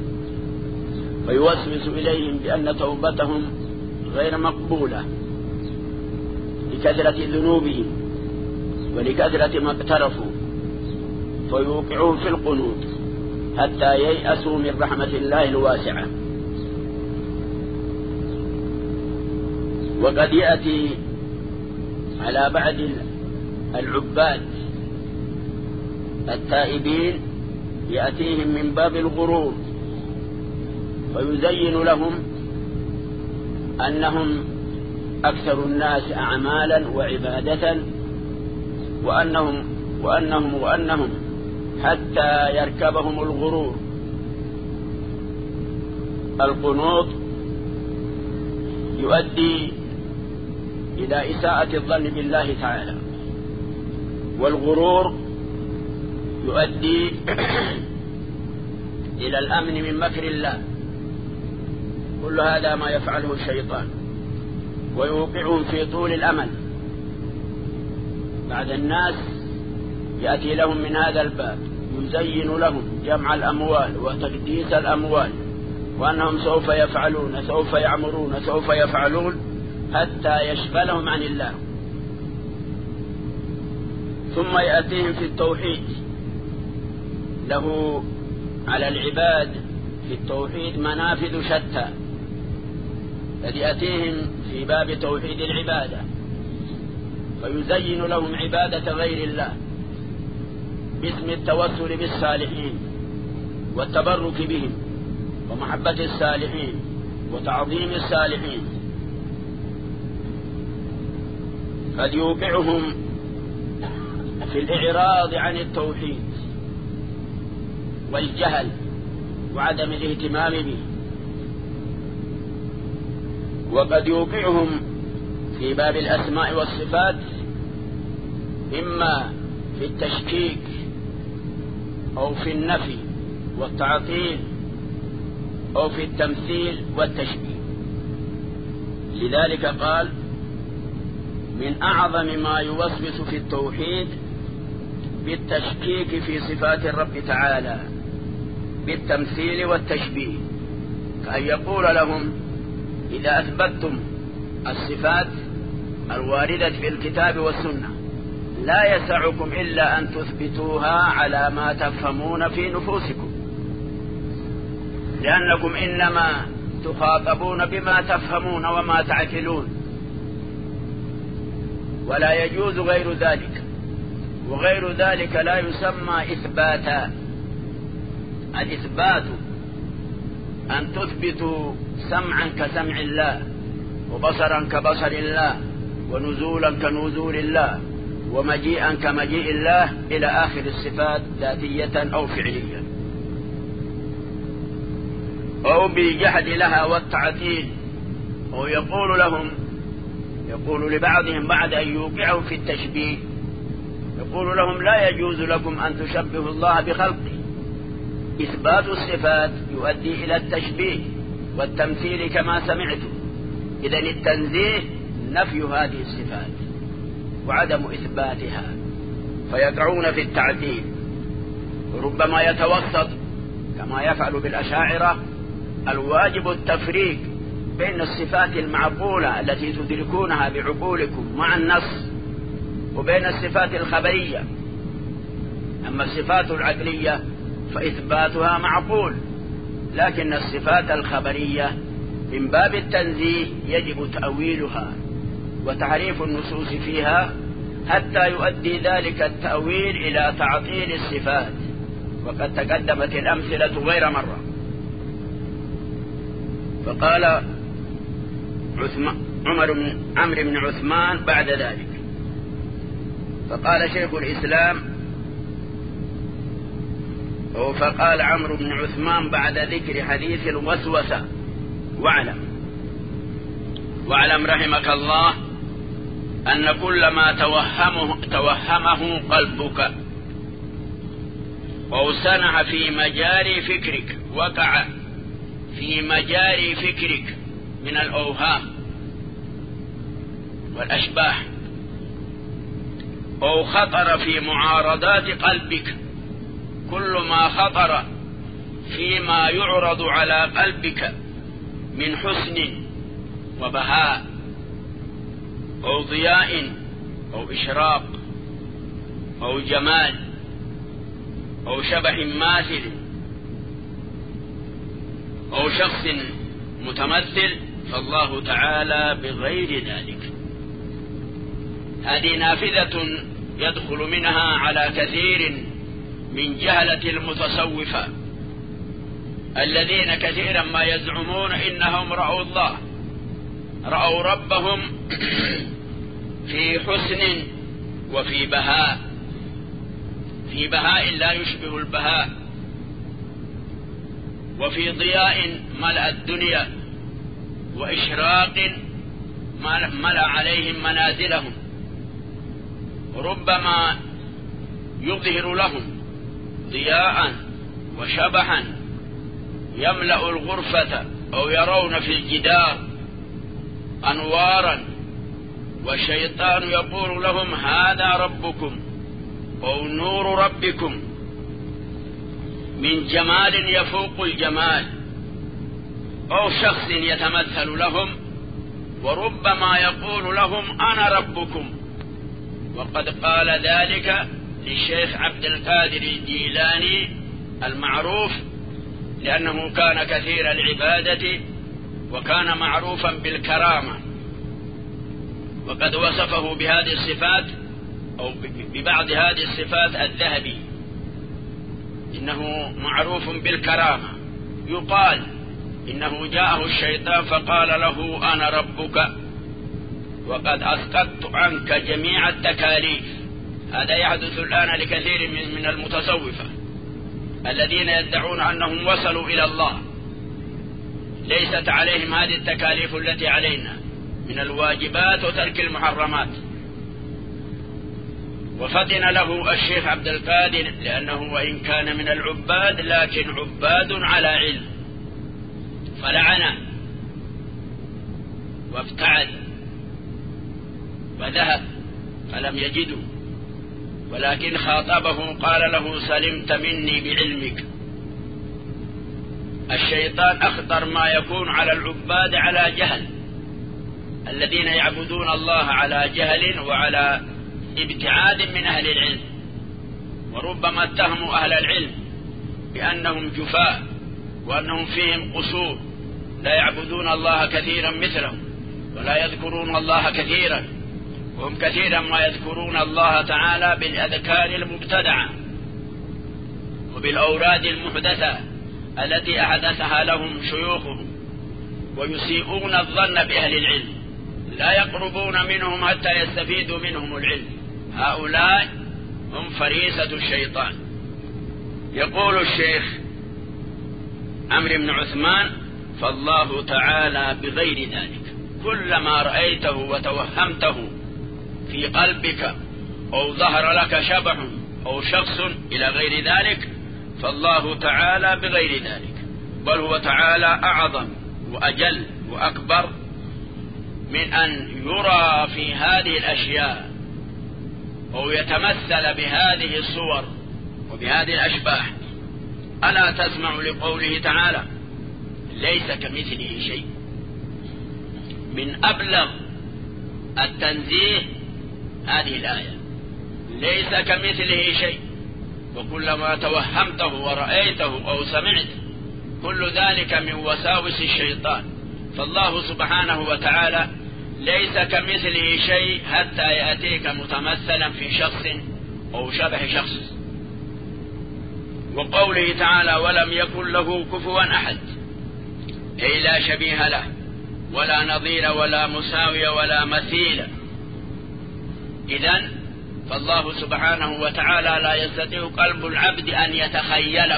ويوسوس إليهم بأن توبتهم غير مقبولة لكثرة ذنوبهم ولكثرة ما اقترفوا، فيوقعون في القنوط حتى ييأسوا من رحمة الله الواسعة. وقد يأتي على بعض العباد التائبين يأتيهم من باب الغرور، ويزين لهم أنهم أكثر الناس أعمالا وعبادة، وأنهم وأنهم وأنهم حتى يركبهم الغرور. القنوط يؤدي إلى إساءة الظن بالله تعالى، والغرور يؤدي إلى الأمن من مكر الله. كل هذا ما يفعله الشيطان، ويوقعهم في طول الأمل. بعد الناس يأتي لهم من هذا الباب يزين لهم جمع الأموال وتقديس الأموال، وأنهم سوف يفعلون سوف يعمرون سوف يفعلون حتى يشغلهم عن الله. ثم يأتيهم في التوحيد، له على العباد في التوحيد منافذ شتى، قد يأتيهم في باب توحيد العبادة فيزين لهم عبادة غير الله باسم التوسل بالصالحين والتبرك بهم ومحبة الصالحين وتعظيم الصالحين. قد يوقعهم في الإعراض عن التوحيد والجهل وعدم الاهتمام به. وقد يوقعهم في باب الأسماء والصفات إما في التشكيك أو في النفي والتعطيل أو في التمثيل والتشبيه. لذلك قال: من أعظم ما يوسوس في التوحيد بالتشكيك في صفات الرب تعالى بالتمثيل والتشبيه، كأن يقول لهم: إذا أثبتتم الصفات الواردة في الكتاب والسنة لا يسعكم إلا أن تثبتوها على ما تفهمون في نفوسكم، لأنكم إنما تخاطبون بما تفهمون وما تعقلون، ولا يجوز غير ذلك، وغير ذلك لا يسمى إثباتا. الإثبات أن تثبتوا سمعا كسمع الله، وبصرا كبصر الله، ونزولا كنزول الله، ومجيئا كمجيء الله، إلى آخر الصفات ذاتية أو فعلية. أو بجحد لها والتعطيل. أو يقول لهم يقول لبعضهم بعد أن يوقعوا في التشبيه، يقول لهم لا يجوز لكم أن تشبهوا الله بخلقه. إثبات الصفات يؤدي إلى التشبيه والتمثيل كما سمعتم. إذن التنزيه نفي هذه الصفات وعدم إثباتها، فيقعون في التعديل. ربما يتوسط كما يفعل بالأشاعرة. الواجب التفريق بين الصفات المعقولة التي تدركونها بعقولكم مع النص، وبين الصفات الخبرية. أما الصفات العقلية فإثباتها معقول، لكن الصفات الخبرية من باب التنزيه يجب تأويلها وتعريف النصوص فيها، حتى يؤدي ذلك التأويل إلى تعطيل الصفات. وقد تقدمت الأمثلة غير مرة. فقال عثمان عمر بن عمرو بن عثمان بعد ذلك، فقال شيخ الإسلام فقال عمرو بن عثمان بعد ذكر حديث الوسوسة: واعلم واعلم رحمك الله أن كل ما توهمه, توهمه قلبك وسنح في مجاري فكرك، وقع في مجاري فكرك من الأوهام والأشباح، أو خطر في معارضات قلبك، كل ما خطر فيما يعرض على قلبك من حسن وبهاء أو ضياء أو إشراق أو جمال أو شبح ماثل أو شخص متمثل، فالله تعالى بغير ذلك. هذه نافذة يدخل منها على كثير من جهلة المتصوفة الذين كثيرا ما يزعمون إنهم رأوا الله، رأوا ربهم في حسن وفي بهاء، في بهاء لا يشبه البهاء، وفي ضياء ملأ الدنيا، وإشراق ملأ عليهم منازلهم. ربما يظهر لهم ضياء وشبحا يملأ الغرفة، أو يرون في الجدار أنوارا، والشيطان يقول لهم هذا ربكم أو نور ربكم من جمال يفوق الجمال، أو شخص يتمثل لهم، وربما يقول لهم أنا ربكم. وقد قال ذلك للشيخ عبد القادر الجيلاني المعروف، لأنه كان كثير العبادة وكان معروفا بالكرامة، وقد وصفه بهذه الصفات أو ببعض هذه الصفات الذهبي، إنه معروف بالكرامة. يقال إنه جاءه الشيطان فقال له أنا ربك وقد أسقطت عنك جميع التكاليف. هذا يحدث الآن لكثير من المتصوفة الذين يدعون أنهم وصلوا إلى الله، ليست عليهم هذه التكاليف التي علينا من الواجبات وترك المحرمات. وفطن له الشيخ عبد القادر، لأنه وإن كان من العباد لكن عباد على علم، فلعن وابتعد وذهب فلم يجده، ولكن خاطبه قال له سلمت مني بعلمك. الشيطان أخطر ما يكون على العباد على جهل، الذين يعبدون الله على جهل وعلى ابتعاد من أهل العلم، وربما اتهموا أهل العلم بأنهم جفاء وأنهم فيهم قصور، لا يعبدون الله كثيرا مثلهم ولا يذكرون الله كثيرا، وهم كثيرا ما يذكرون الله تعالى بالأذكار المبتدعة وبالأوراد المحدثة التي أحدثها لهم شيوخهم، ويسيئون الظن بأهل العلم، لا يقربون منهم حتى يستفيدوا منهم العلم. هؤلاء هم فريسة الشيطان. يقول الشيخ عمرو بن عثمان: فالله تعالى بغير ذلك، كلما رأيته وتوهمته في قلبك أو ظهر لك شبح أو شخص إلى غير ذلك، فالله تعالى بغير ذلك، بل هو تعالى أعظم وأجل وأكبر من أن يرى في هذه الأشياء أو يتمثل بهذه الصور وبهذه الأشباح. ألا تسمع لقوله تعالى: ليس كمثله شيء. من أبلغ التنزيه هذه الآية: ليس كمثله شيء. وكلما توهمته ورأيته أو سمعت، كل ذلك من وساوس الشيطان. فالله سبحانه وتعالى ليس كمثله شيء حتى يأتيك متمثلا في شخص أو شبه شخص. وقوله تعالى: ولم يكن له كفوا أحد، أي لا شبيه له ولا نظير ولا مساوي ولا مثيل. إذن فالله سبحانه وتعالى لا يستطيع قلب العبد أن يتخيله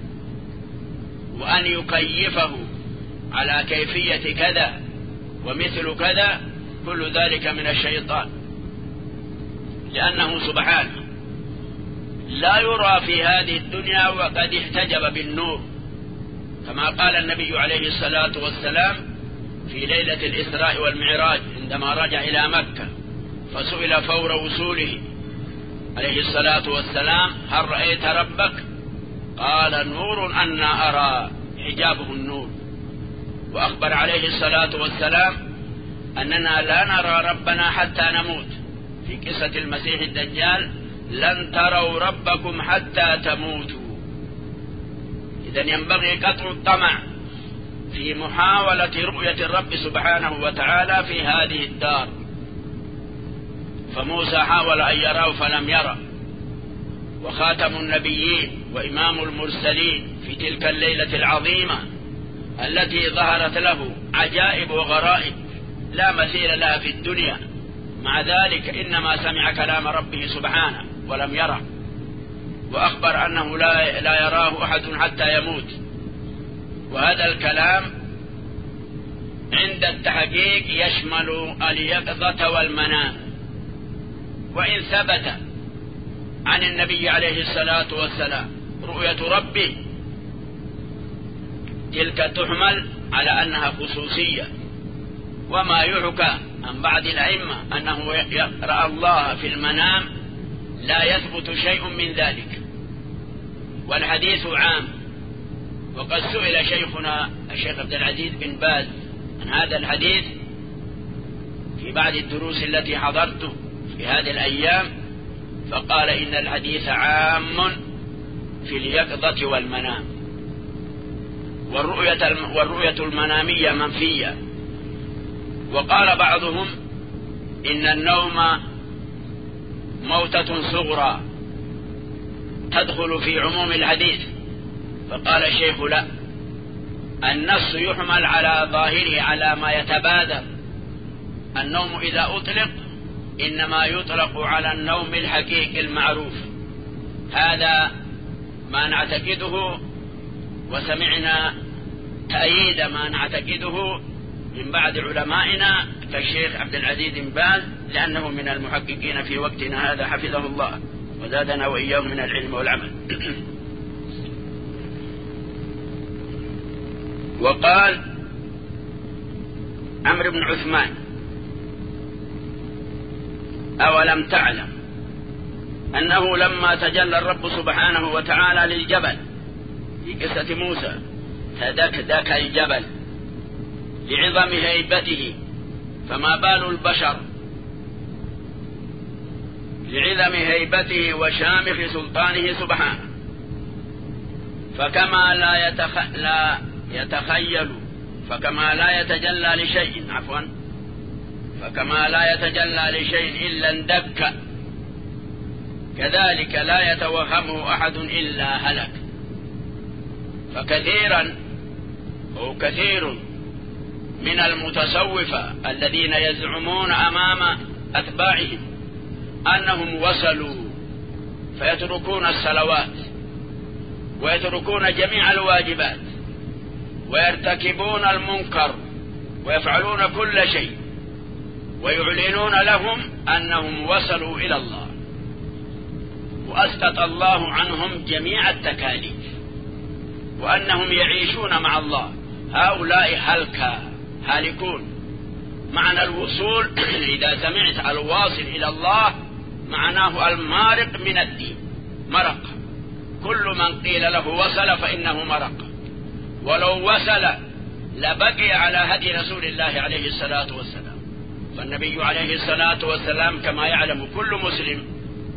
وأن يكيفه على كيفية كذا ومثل كذا، كل ذلك من الشيطان، لأنه سبحانه لا يرى في هذه الدنيا وقد احتجب بالنور، كما قال النبي عليه الصلاة والسلام في ليلة الإسراء والمعراج عندما رجع إلى مكة، فسئل فور وصوله عليه الصلاة والسلام: هل رأيت ربك؟ قال: نور أنا أرى، حجابه النور. وأخبر عليه الصلاة والسلام أننا لا نرى ربنا حتى نموت، في قصة المسيح الدجال: لن تروا ربكم حتى تموتوا. إذن ينبغي قطع الطمع في محاولة رؤية الرب سبحانه وتعالى في هذه الدار. فموسى حاول أن يراه فلم يرى، وخاتم النبيين وإمام المرسلين في تلك الليلة العظيمة التي ظهرت له عجائب وغرائب لا مثيل لها في الدنيا، مع ذلك إنما سمع كلام ربه سبحانه ولم يره، وأخبر أنه لا, لا يراه أحد حتى يموت. وهذا الكلام عند التحقيق يشمل اليقظة والمنام. وإن ثبت عن النبي عليه الصلاة والسلام رؤية ربه، تلك تحمل على أنها خصوصية. وما يحكى عن بعض الأئمة أنه يرى الله في المنام لا يثبت شيء من ذلك، والحديث عام. وقد سئل شيخنا الشيخ عبد العزيز بن باز عن هذا الحديث في بعض الدروس التي حضرته في هذه الأيام، فقال: إن الحديث عام في اليقظة والمنام، والرؤية, والرؤية المنامية منفية. وقال بعضهم: إن النوم موتة صغرى تدخل في عموم الحديث. فقال الشيخ: لا، النص يحمل على ظاهره على ما يتبادر. النوم إذا أطلق إنما يطلق على النوم الحقيقي المعروف. هذا ما نعتقده، وسمعنا تأييد ما نعتقده من بعض علمائنا كالشيخ عبد العزيز بن باز، لأنه من المحققين في وقتنا هذا حفظه الله وزادنا وإياه من العلم والعمل. وقال عمرو بن عثمان: أولم تعلم أنه لما تجلى الرب سبحانه وتعالى للجبل في قصة موسى تدكدك الجبل لعظم هيبته، فما بال البشر لعظم هيبته وشامخ سلطانه سبحانه. فكما لا, يتخ... لا يتخيل فكما لا يتجلى لشيء عفوا فكما لا يتجلى لشيء إلا اندك، كذلك لا يتوهمه أحد إلا هلك. فكثيرا أو كثير من المتصوفة الذين يزعمون أمام أتباعهم أنهم وصلوا فيتركون الصلوات ويتركون جميع الواجبات ويرتكبون المنكر ويفعلون كل شيء ويعلنون لهم أنهم وصلوا إلى الله وأسقط الله عنهم جميع التكاليف وأنهم يعيشون مع الله. هؤلاء هلكا هالكون. معنى الوصول إذا سمعت الواصل إلى الله معناه المارق من الدين، مرق. كل من قيل له وصل فإنه مرق، ولو وصل لبقي على هدي رسول الله عليه الصلاة والسلام. فالنبي عليه الصلاة والسلام كما يعلم كل مسلم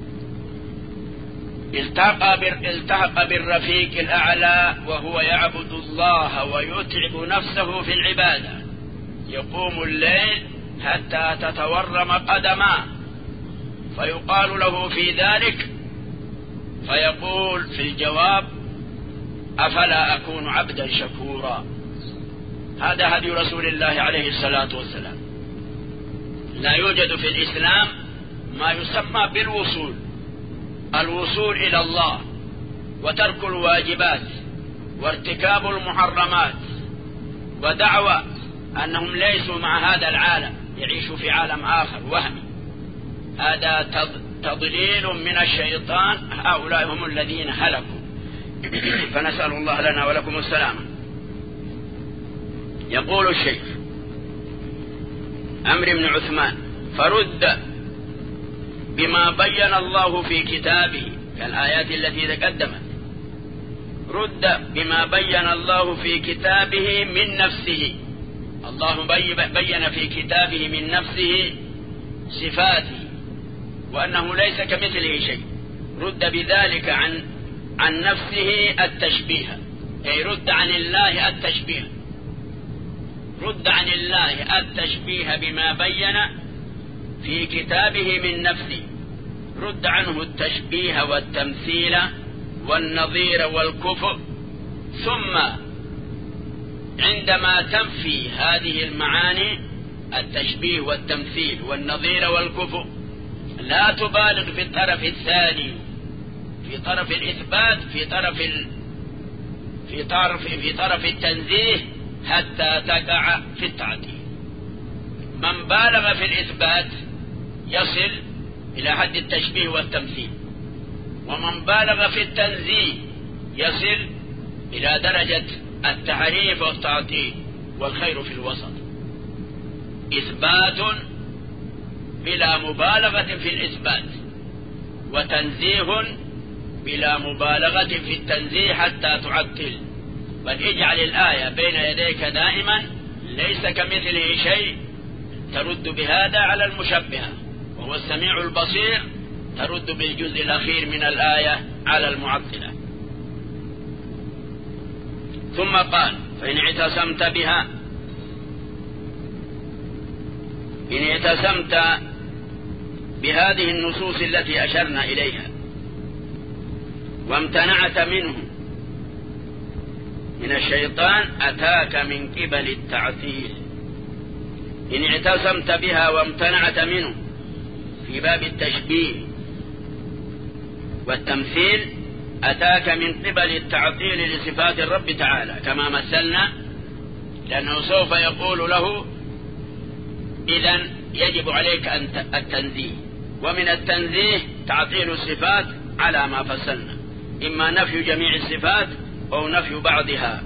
التحق التحق بالرفيق الأعلى وهو يعبد الله ويتعب نفسه في العبادة، يقوم الليل حتى تتورم قدماه، فيقال له في ذلك فيقول في الجواب: أفلا أكون عبدا شكورا. هذا هدي رسول الله عليه الصلاة والسلام. لا يوجد في الإسلام ما يسمى بالوصول، الوصول إلى الله وترك الواجبات وارتكاب المحرمات ودعوى أنهم ليسوا مع هذا العالم، يعيشوا في عالم آخر وهمي. هذا تضليل من الشيطان. هؤلاء هم الذين هلكوا. فنسأل الله لنا ولكم السلامة. يقول الشيخ عمرو بن عثمان: فرد بما بين الله في كتابه كالآيات التي تقدمت، رد بما بين الله في كتابه من نفسه. الله بين في كتابه من نفسه صفاته وأنه ليس كمثله شيء، رد بذلك عن عن نفسه التشبيه، أي رد عن الله التشبيه، رد عن الله التشبيه بما بين في كتابه من نفسه، رد عنه التشبيه والتمثيل والنظير والكفء. ثم عندما تنفي هذه المعاني التشبيه والتمثيل والنظير والكفء لا تبالغ في الطرف الثاني، في طرف الإثبات، في طرف ال... في طرف في طرف التنزيه حتى تقع في التعطيل. من بالغ في الإثبات يصل إلى حد التشبيه والتمثيل، ومن بالغ في التنزيه يصل إلى درجة التحريف والتعطيل، والخير في الوسط. إثبات بلا مبالغة في الإثبات، وتنزيه بلا مبالغة في التنزيه حتى تعطل. بل اجعل الآية بين يديك دائما ليس كمثله شيء، ترد بهذا على المشبهة، وهو السميع البصير، ترد بالجزء الأخير من الآية على المعطلة. ثم قال: فإن اعتصمت بها، إن اعتصمت بهذه النصوص التي أشرنا إليها وامتنعت منه من الشيطان أتاك من قبل التعطيل. إن اعتصمت بها وامتنعت منه في باب التشبيه والتمثيل أتاك من قبل التعطيل لصفات الرب تعالى كما مثلنا، لأنه سوف يقول له: إذن يجب عليك التنزيه، ومن التنزيه تعطيل الصفات على ما فصلنا، إما نفي جميع الصفات أو نفي بعضها.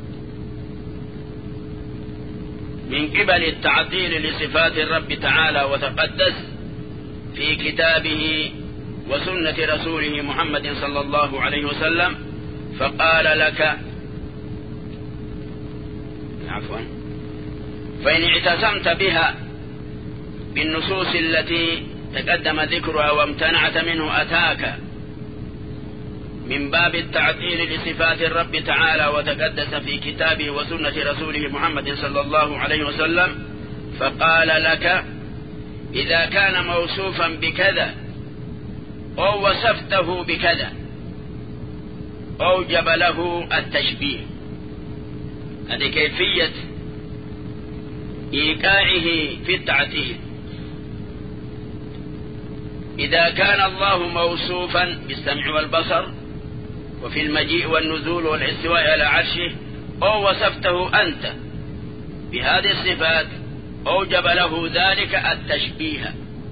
من قبل التعطيل لصفات الرب تعالى وتقدس في كتابه وسنة رسوله محمد صلى الله عليه وسلم، فقال لك عفوا فإن اعتصمت بها بالنصوص التي تقدم ذكرها وامتنعت منه أتاك من باب التعطيل لصفات الرب تعالى وتقدس في كتابه وسنة رسوله محمد صلى الله عليه وسلم، فقال لك: إذا كان موصوفا بكذا أو وصفته بكذا أوجب له التشبيه. هذه كيفية إيقاعه في التعتيل. إذا كان الله موصوفا بالسمع والبصر وفي المجيء والنزول والاستواء على عرشه، أو وصفته أنت بهذه الصفات، أوجب له ذلك التشبيه.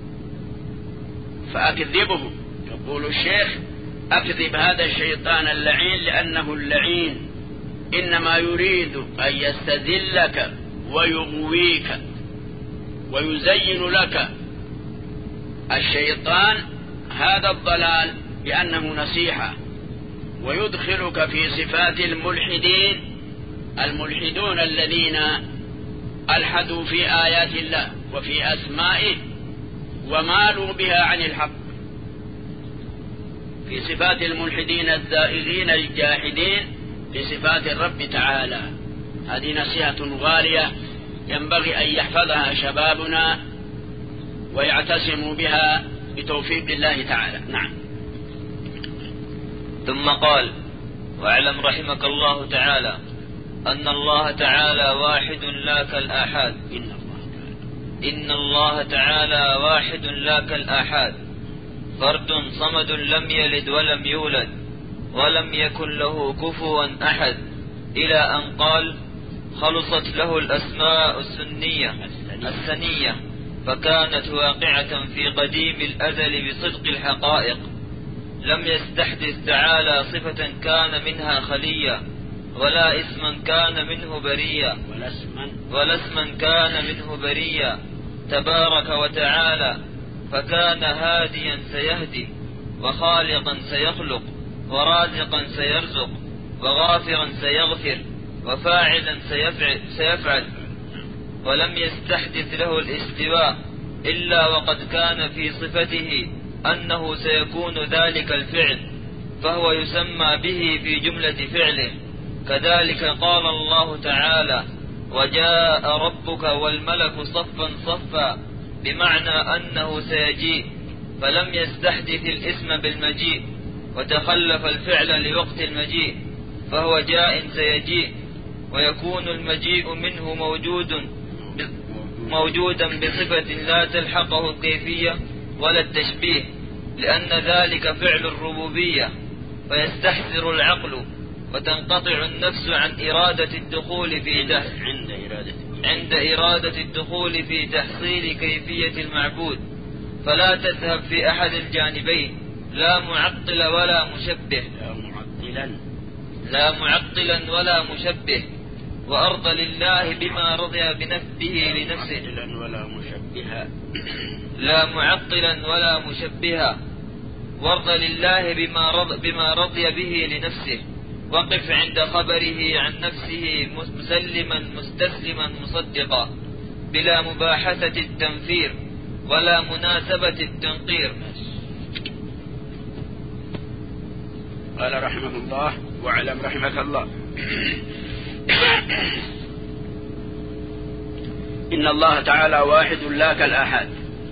فأكذبه، يقول الشيخ: أكذب هذا الشيطان اللعين، لأنه اللعين إنما يريد أن يستذلك ويغويك ويزين لك الشيطان هذا الضلال بأنه نصيحة، ويدخلك في صفات الملحدين، الملحدون الذين ألحدوا في آيات الله وفي أسمائه ومالوا بها عن الحق، في صفات الملحدين الزائغين الجاحدين لصفات الرب تعالى. هذه نصيحة غالية ينبغي أن يحفظها شبابنا ويعتصموا بها بتوفيق الله تعالى. نعم. ثم قال: واعلم رحمك الله تعالى أن الله تعالى واحد لا كالآحاد. إن الله تعالى واحد لا كالآحاد، فرد صمد لم يلد ولم يولد ولم يكن له كفوا أحد، إلى أن قال: خلصت له الأسماء السنية السنية فكانت واقعة في قديم الأزل بصدق الحقائق، لم يستحدث تعالى صفة كان منها خليا، ولا اسما كان منه بريا ولا اسما كان منه بريا، تبارك وتعالى، فكان هاديا سيهدي، وخالقا سيخلق، ورازقا سيرزق، وغافرا سيغفر، وفاعلا سيفعل, سيفعل ولم يستحدث له الاستواء إلا وقد كان في صفته أنه سيكون ذلك الفعل، فهو يسمى به في جملة فعله. كذلك قال الله تعالى: وجاء ربك والملك صفا صفا، بمعنى أنه سيجيء، فلم يستحدث الاسم بالمجيء، وتخلف الفعل لوقت المجيء، فهو جاء سيجيء، ويكون المجيء منه موجود موجودا بصفة لا تلحقه الكيفية ولا التشبيه، لأن ذلك فعل الربوبية، فيستحسر العقل وتنقطع النفس عن إرادة الدخول في ده عند إرادة عند إرادة الدخول في تحصيل كيفية المعبود، فلا تذهب في أحد الجانبين، لا معطل ولا مشبه لا معطلا لا معطلا ولا مشبه، وأرضى لله بما رضي بنفسه لنفسه ولا مشبها لا معطلا ولا مشبها، وارضى لله بما رضي, بما رضي به لنفسه، وقف عند خبره عن نفسه مسلما مستسلما مصدقا، بلا مباحثة التنفير ولا مناسبة التنقير. قال رحمه الله: واعلم رحمك الله إن الله تعالى واحد لا كالآحاد،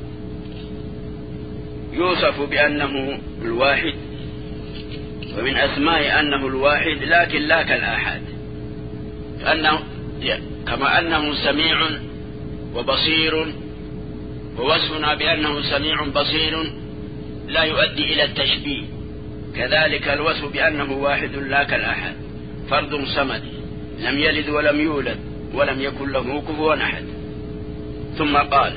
يوصف بأنه الواحد، ومن أسماء أنه الواحد، لكن لا كالآحاد، فأنه كما أنه سميع وبصير، ووصفنا بأنه سميع بصير لا يؤدي إلى التشبيه، كذلك الوصف بأنه واحد لا كالآحاد، فرد صمد لم يلد ولم يولد ولم يكن له كفوا أحد. ثم قال: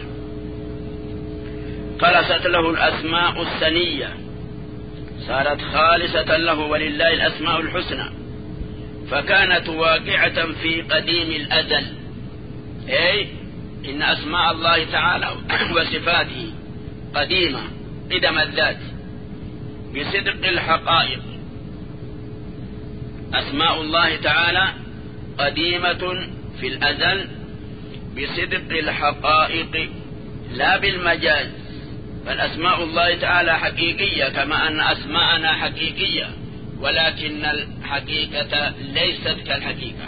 خلصت له الأسماء السنية، صارت خالصة له، ولله الأسماء الحسنى، فكانت واقعة في قديم الأزل، أي إن أسماء الله تعالى وصفاته قديمة قدم الذات بصدق الحقائق. أسماء الله تعالى قديمة في الأزل بصدق الحقائق لا بالمجاز، بل أسماء الله تعالى حقيقية كما أن أسماءنا حقيقية، ولكن الحقيقة ليست كالحقيقة.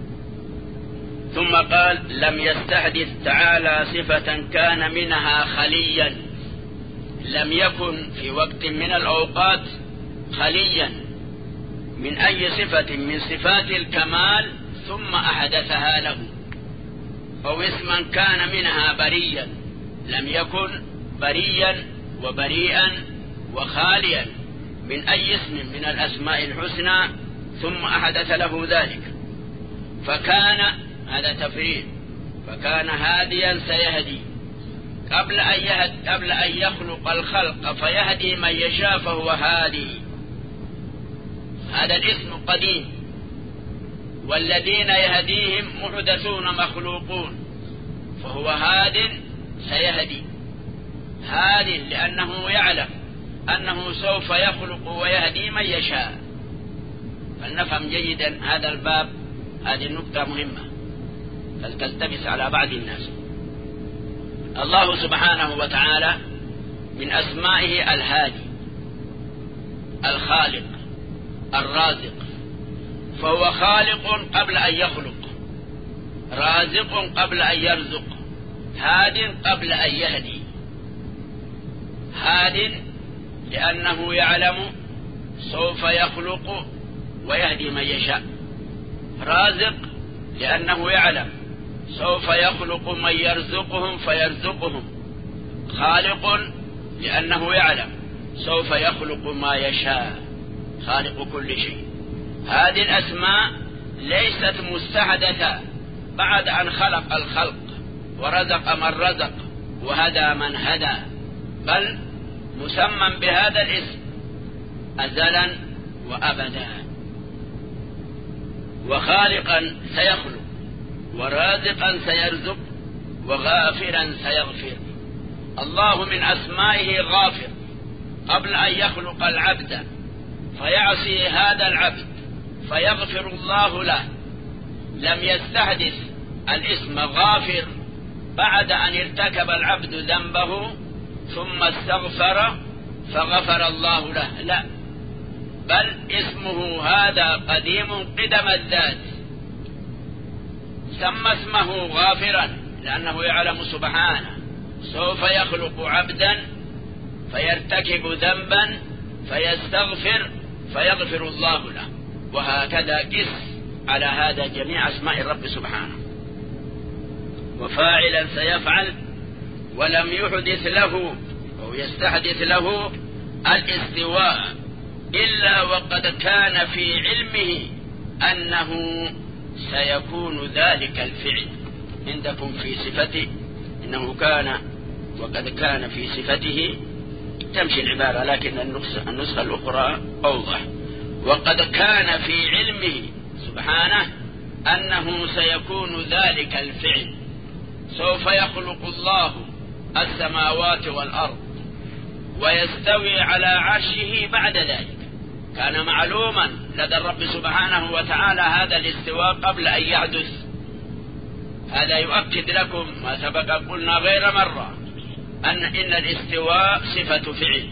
ثم قال: لم يستحدث تعالى صفة كان منها خليا، لم يكن في وقت من الأوقات خليا من أي صفة من صفات الكمال ثم أحدثها له، أو اسما كان منها بريا لم يكن بريا وبريئا وخاليا من أي اسم من الأسماء الحسنى ثم أحدث له ذلك، فكان هذا تفريد، فكان هاديا سيهدي قبل أن, يهد قبل أن يخلق الخلق فيهدي من يشاء فهو هادي. هذا الاسم قديم، والذين يهديهم محدثون مخلوقون، فهو هاد سيهدي، هاد لأنه يعلم أنه سوف يخلق ويهدي من يشاء. فلنفهم جيدا هذا الباب، هذه النقطة مهمة فلتلتبس على بعض الناس. الله سبحانه وتعالى من أسمائه الهادي، الخالق، الرازق، فهو خالق قبل أن يخلق، رازق قبل أن يرزق، هاد قبل أن يهدي. هاد لأنه يعلم سوف يخلق ويهدي من يشاء، رازق لأنه يعلم سوف يخلق من يرزقهم فيرزقهم، خالق لأنه يعلم سوف يخلق ما يشاء، خالق كل شيء. هذه الأسماء ليست مستحدثة بعد أن خلق الخلق ورزق من رزق وهدى من هدى، بل مسمى بهذا الاسم أزلا وأبدا. وخالقا سيخلق، ورازقا سيرزق، وغافرا سيغفر. الله من أسمائه غافر قبل أن يخلق العبد فيعصي هذا العبد فيغفر الله له، لم يستحدث الاسم غافر بعد أن ارتكب العبد ذنبه ثم استغفر فغفر الله له، لا، بل اسمه هذا قديم قدم الذات، سمى اسمه غافرا لأنه يعلم سبحانه سوف يخلق عبدا فيرتكب ذنبا فيستغفر فيغفر الله له، وهكذا قس على هذا جميع أسماء الرب سبحانه. وفاعلا سيفعل ولم يحدث له أو يستحدث له الاستواء إلا وقد كان في علمه أنه سيكون ذلك الفعل. عندكم في صفته إنه كان وقد كان في صفته تمشي العبارة، لكن النسخة الأخرى أوضح. وقد كان في علمه سبحانه أنه سيكون ذلك الفعل، سوف يخلق الله السماوات والأرض ويستوي على عرشه بعد ذلك. كان معلوما لدى الرب سبحانه وتعالى هذا الاستواء قبل أن يحدث. هذا يؤكد لكم ما سبق قلنا غير مرة أن إن الاستواء صفة فعل،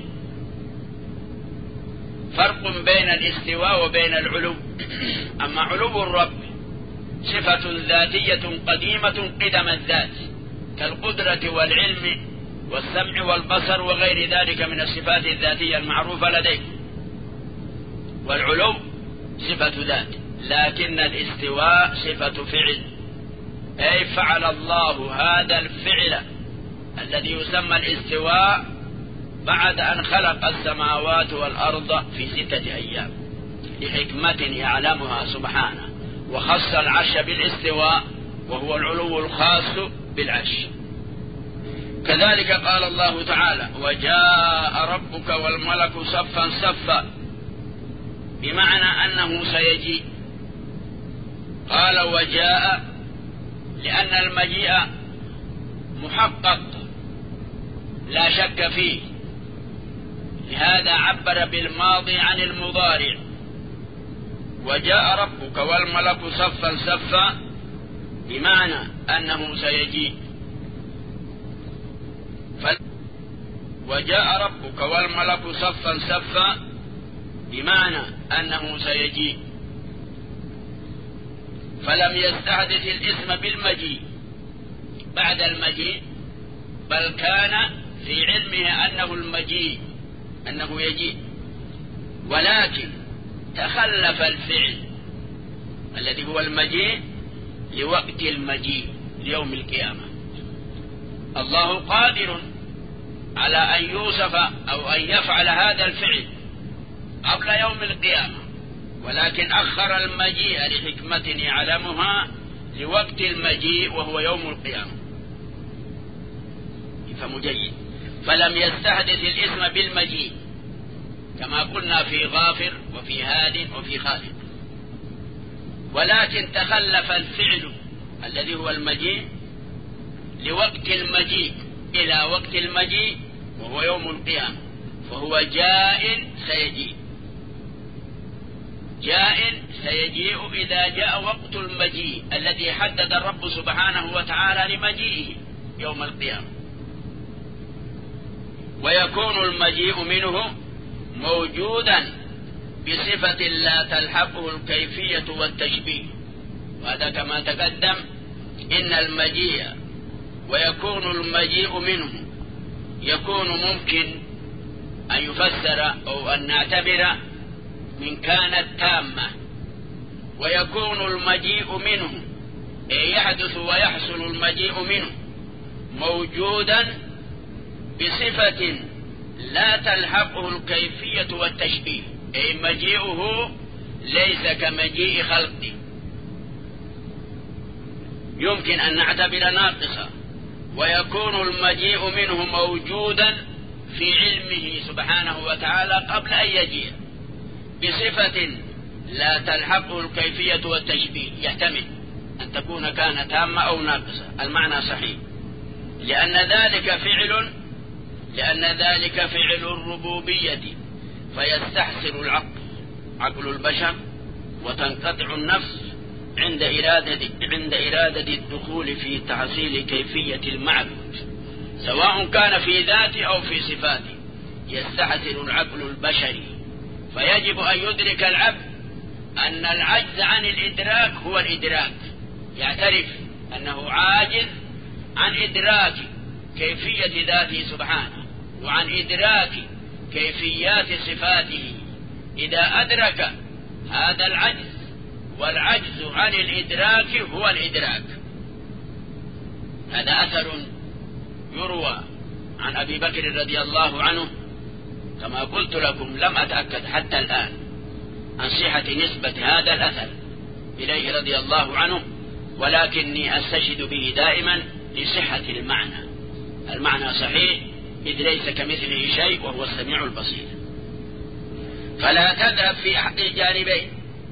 فرق بين الاستواء وبين العلو. أما علو الرب صفة ذاتية قديمة قدم الذات كالقدرة والعلم والسمع والبصر وغير ذلك من الصفات الذاتية المعروفة لديكم، والعلو صفة ذات، لكن الاستواء صفة فعل، أي فعل الله هذا الفعل الذي يسمى الاستواء بعد أن خلق السماوات والأرض في ستة أيام لحكمة يعلمها سبحانه، وخص العرش بالاستواء وهو العلو الخاص بالعرش. كذلك قال الله تعالى: وجاء ربك والملك صفا صفا، بمعنى أنه سيجيء. قال وجاء لأن المجيء محقق لا شك فيه، لهذا عبر بالماضي عن المضارع. وجاء ربك والملك صفا صفا بمعنى أنه سيجيء. وجاء ربك والملك صفا صفا بمعنى أنه سيجيء، فلم يستحدث الاسم بالمجيء بعد المجيء، بل كان في علمه أنه المجيء، أنه يجيء، ولكن تخلف الفعل الذي هو المجيء لوقت المجيء ليوم القيامة. الله قادر على أن يوصف أو أن يفعل هذا الفعل قبل يوم القيامة، ولكن أخر المجيء لحكمة يعلمها لوقت المجيء وهو يوم القيامة. يفهم جيد. فلم يستحدث الاسم بالمجيء كما قلنا في غافر وفي هاد وفي خالق، ولكن تخلف الفعل الذي هو المجيء لوقت المجيء إلى وقت المجيء وهو يوم القيامة، فهو جاء سيجيء. جاء سيجيء إذا جاء وقت المجيء الذي حدد الرب سبحانه وتعالى لمجيئه يوم القيامة. ويكون المجيء منه موجودا بصفة لا تلحقه الكيفية والتشبيه، وهذا كما تقدم إن المجيء ويكون المجيء منه يكون ممكن أن يفسر أو أن نعتبر من كانت تامة، ويكون المجيء منه أي يحدث ويحصل المجيء منه موجودا بصفة لا تلحقه الكيفية والتشبيه، أي مجيئه ليس كمجيء خلقه. يمكن أن نعتبر ناقصا، ويكون المجيء منه موجودا في علمه سبحانه وتعالى قبل أن يجيء بصفة لا تلحقه الكيفية والتشبيه. يحتمل أن تكون كان تامة أو ناقصة، المعنى صحيح، لأن ذلك فعل لأن ذلك فعل الربوبية، فيستحسر العقل عقل البشر وتنقطع النفس عند إرادة, عند إرادة الدخول في تحصيل كيفية المعبود سواء كان في ذاته أو في صفاته. يستحسر العقل البشري، فيجب أن يدرك العبد أن العجز عن الإدراك هو الإدراك، يعترف أنه عاجز عن إدراك كيفية ذاته سبحانه وعن إدراك كيفيات صفاته. إذا أدرك هذا العجز، والعجز عن الإدراك هو الإدراك. هذا أثر يروى عن أبي بكر رضي الله عنه، كما قلت لكم لم أتأكد حتى الآن عن صحة نسبة هذا الأثر إليه رضي الله عنه، ولكني أستشهد به دائما لصحة المعنى. المعنى صحيح، إذ ليس كمثله شيء وهو السميع البصير. فلا تذهب في أحد الجانبين،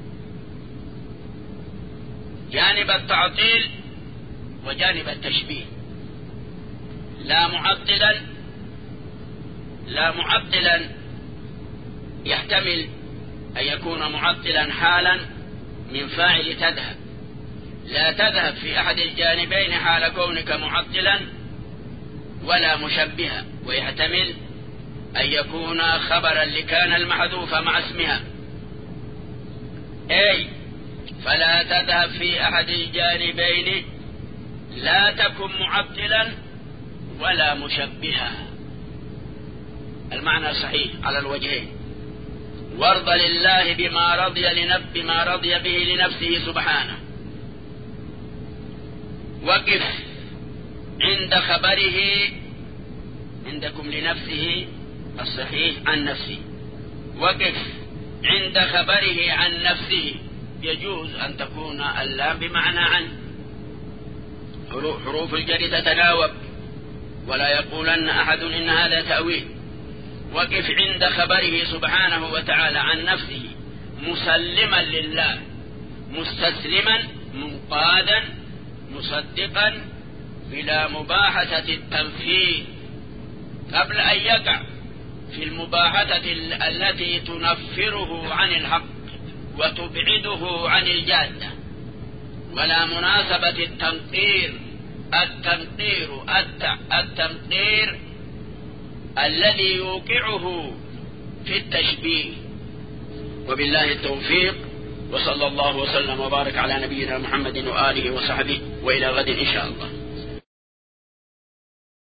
جانب التعطيل وجانب التشبيه، لا معطلا لا معطلا يحتمل أن يكون معطلا حالا من فاعل تذهب. لا تذهب في أحد الجانبين حال كونك معطلا، ولا مشبها، ويحتمل أن يكون خبرا لكان المحذوف مع اسمها. أي فلا تذهب في أحد الجانبين، لا تكن معطلا ولا مشبها. المعنى صحيح على الوجهين. وارض لله بما رضي لنب بما رضي به لنفسه سبحانه. وقف عند خبره عندكم لنفسه الصحيح عن نفسه. وقف عند خبره عن نفسه، يجوز أن تكون اللام بمعنى عن. حروف الجر تتناوب، ولا يقولن أحد إن هذا تأويل. وقف عند خبره سبحانه وتعالى عن نفسه مسلما لله، مستسلما منقادا مصدقا بلا مباحثة التنفيذ، قبل أن يقع في المباحثة التي تنفره عن الحق وتبعده عن الجادة. ولا مناسبة التنقير التنقير التنقير الذي يوقعه في التشبيه. وبالله التوفيق، وصلى الله وسلم وبارك على نبينا محمد وآله وصحبه، وإلى غد إن شاء الله.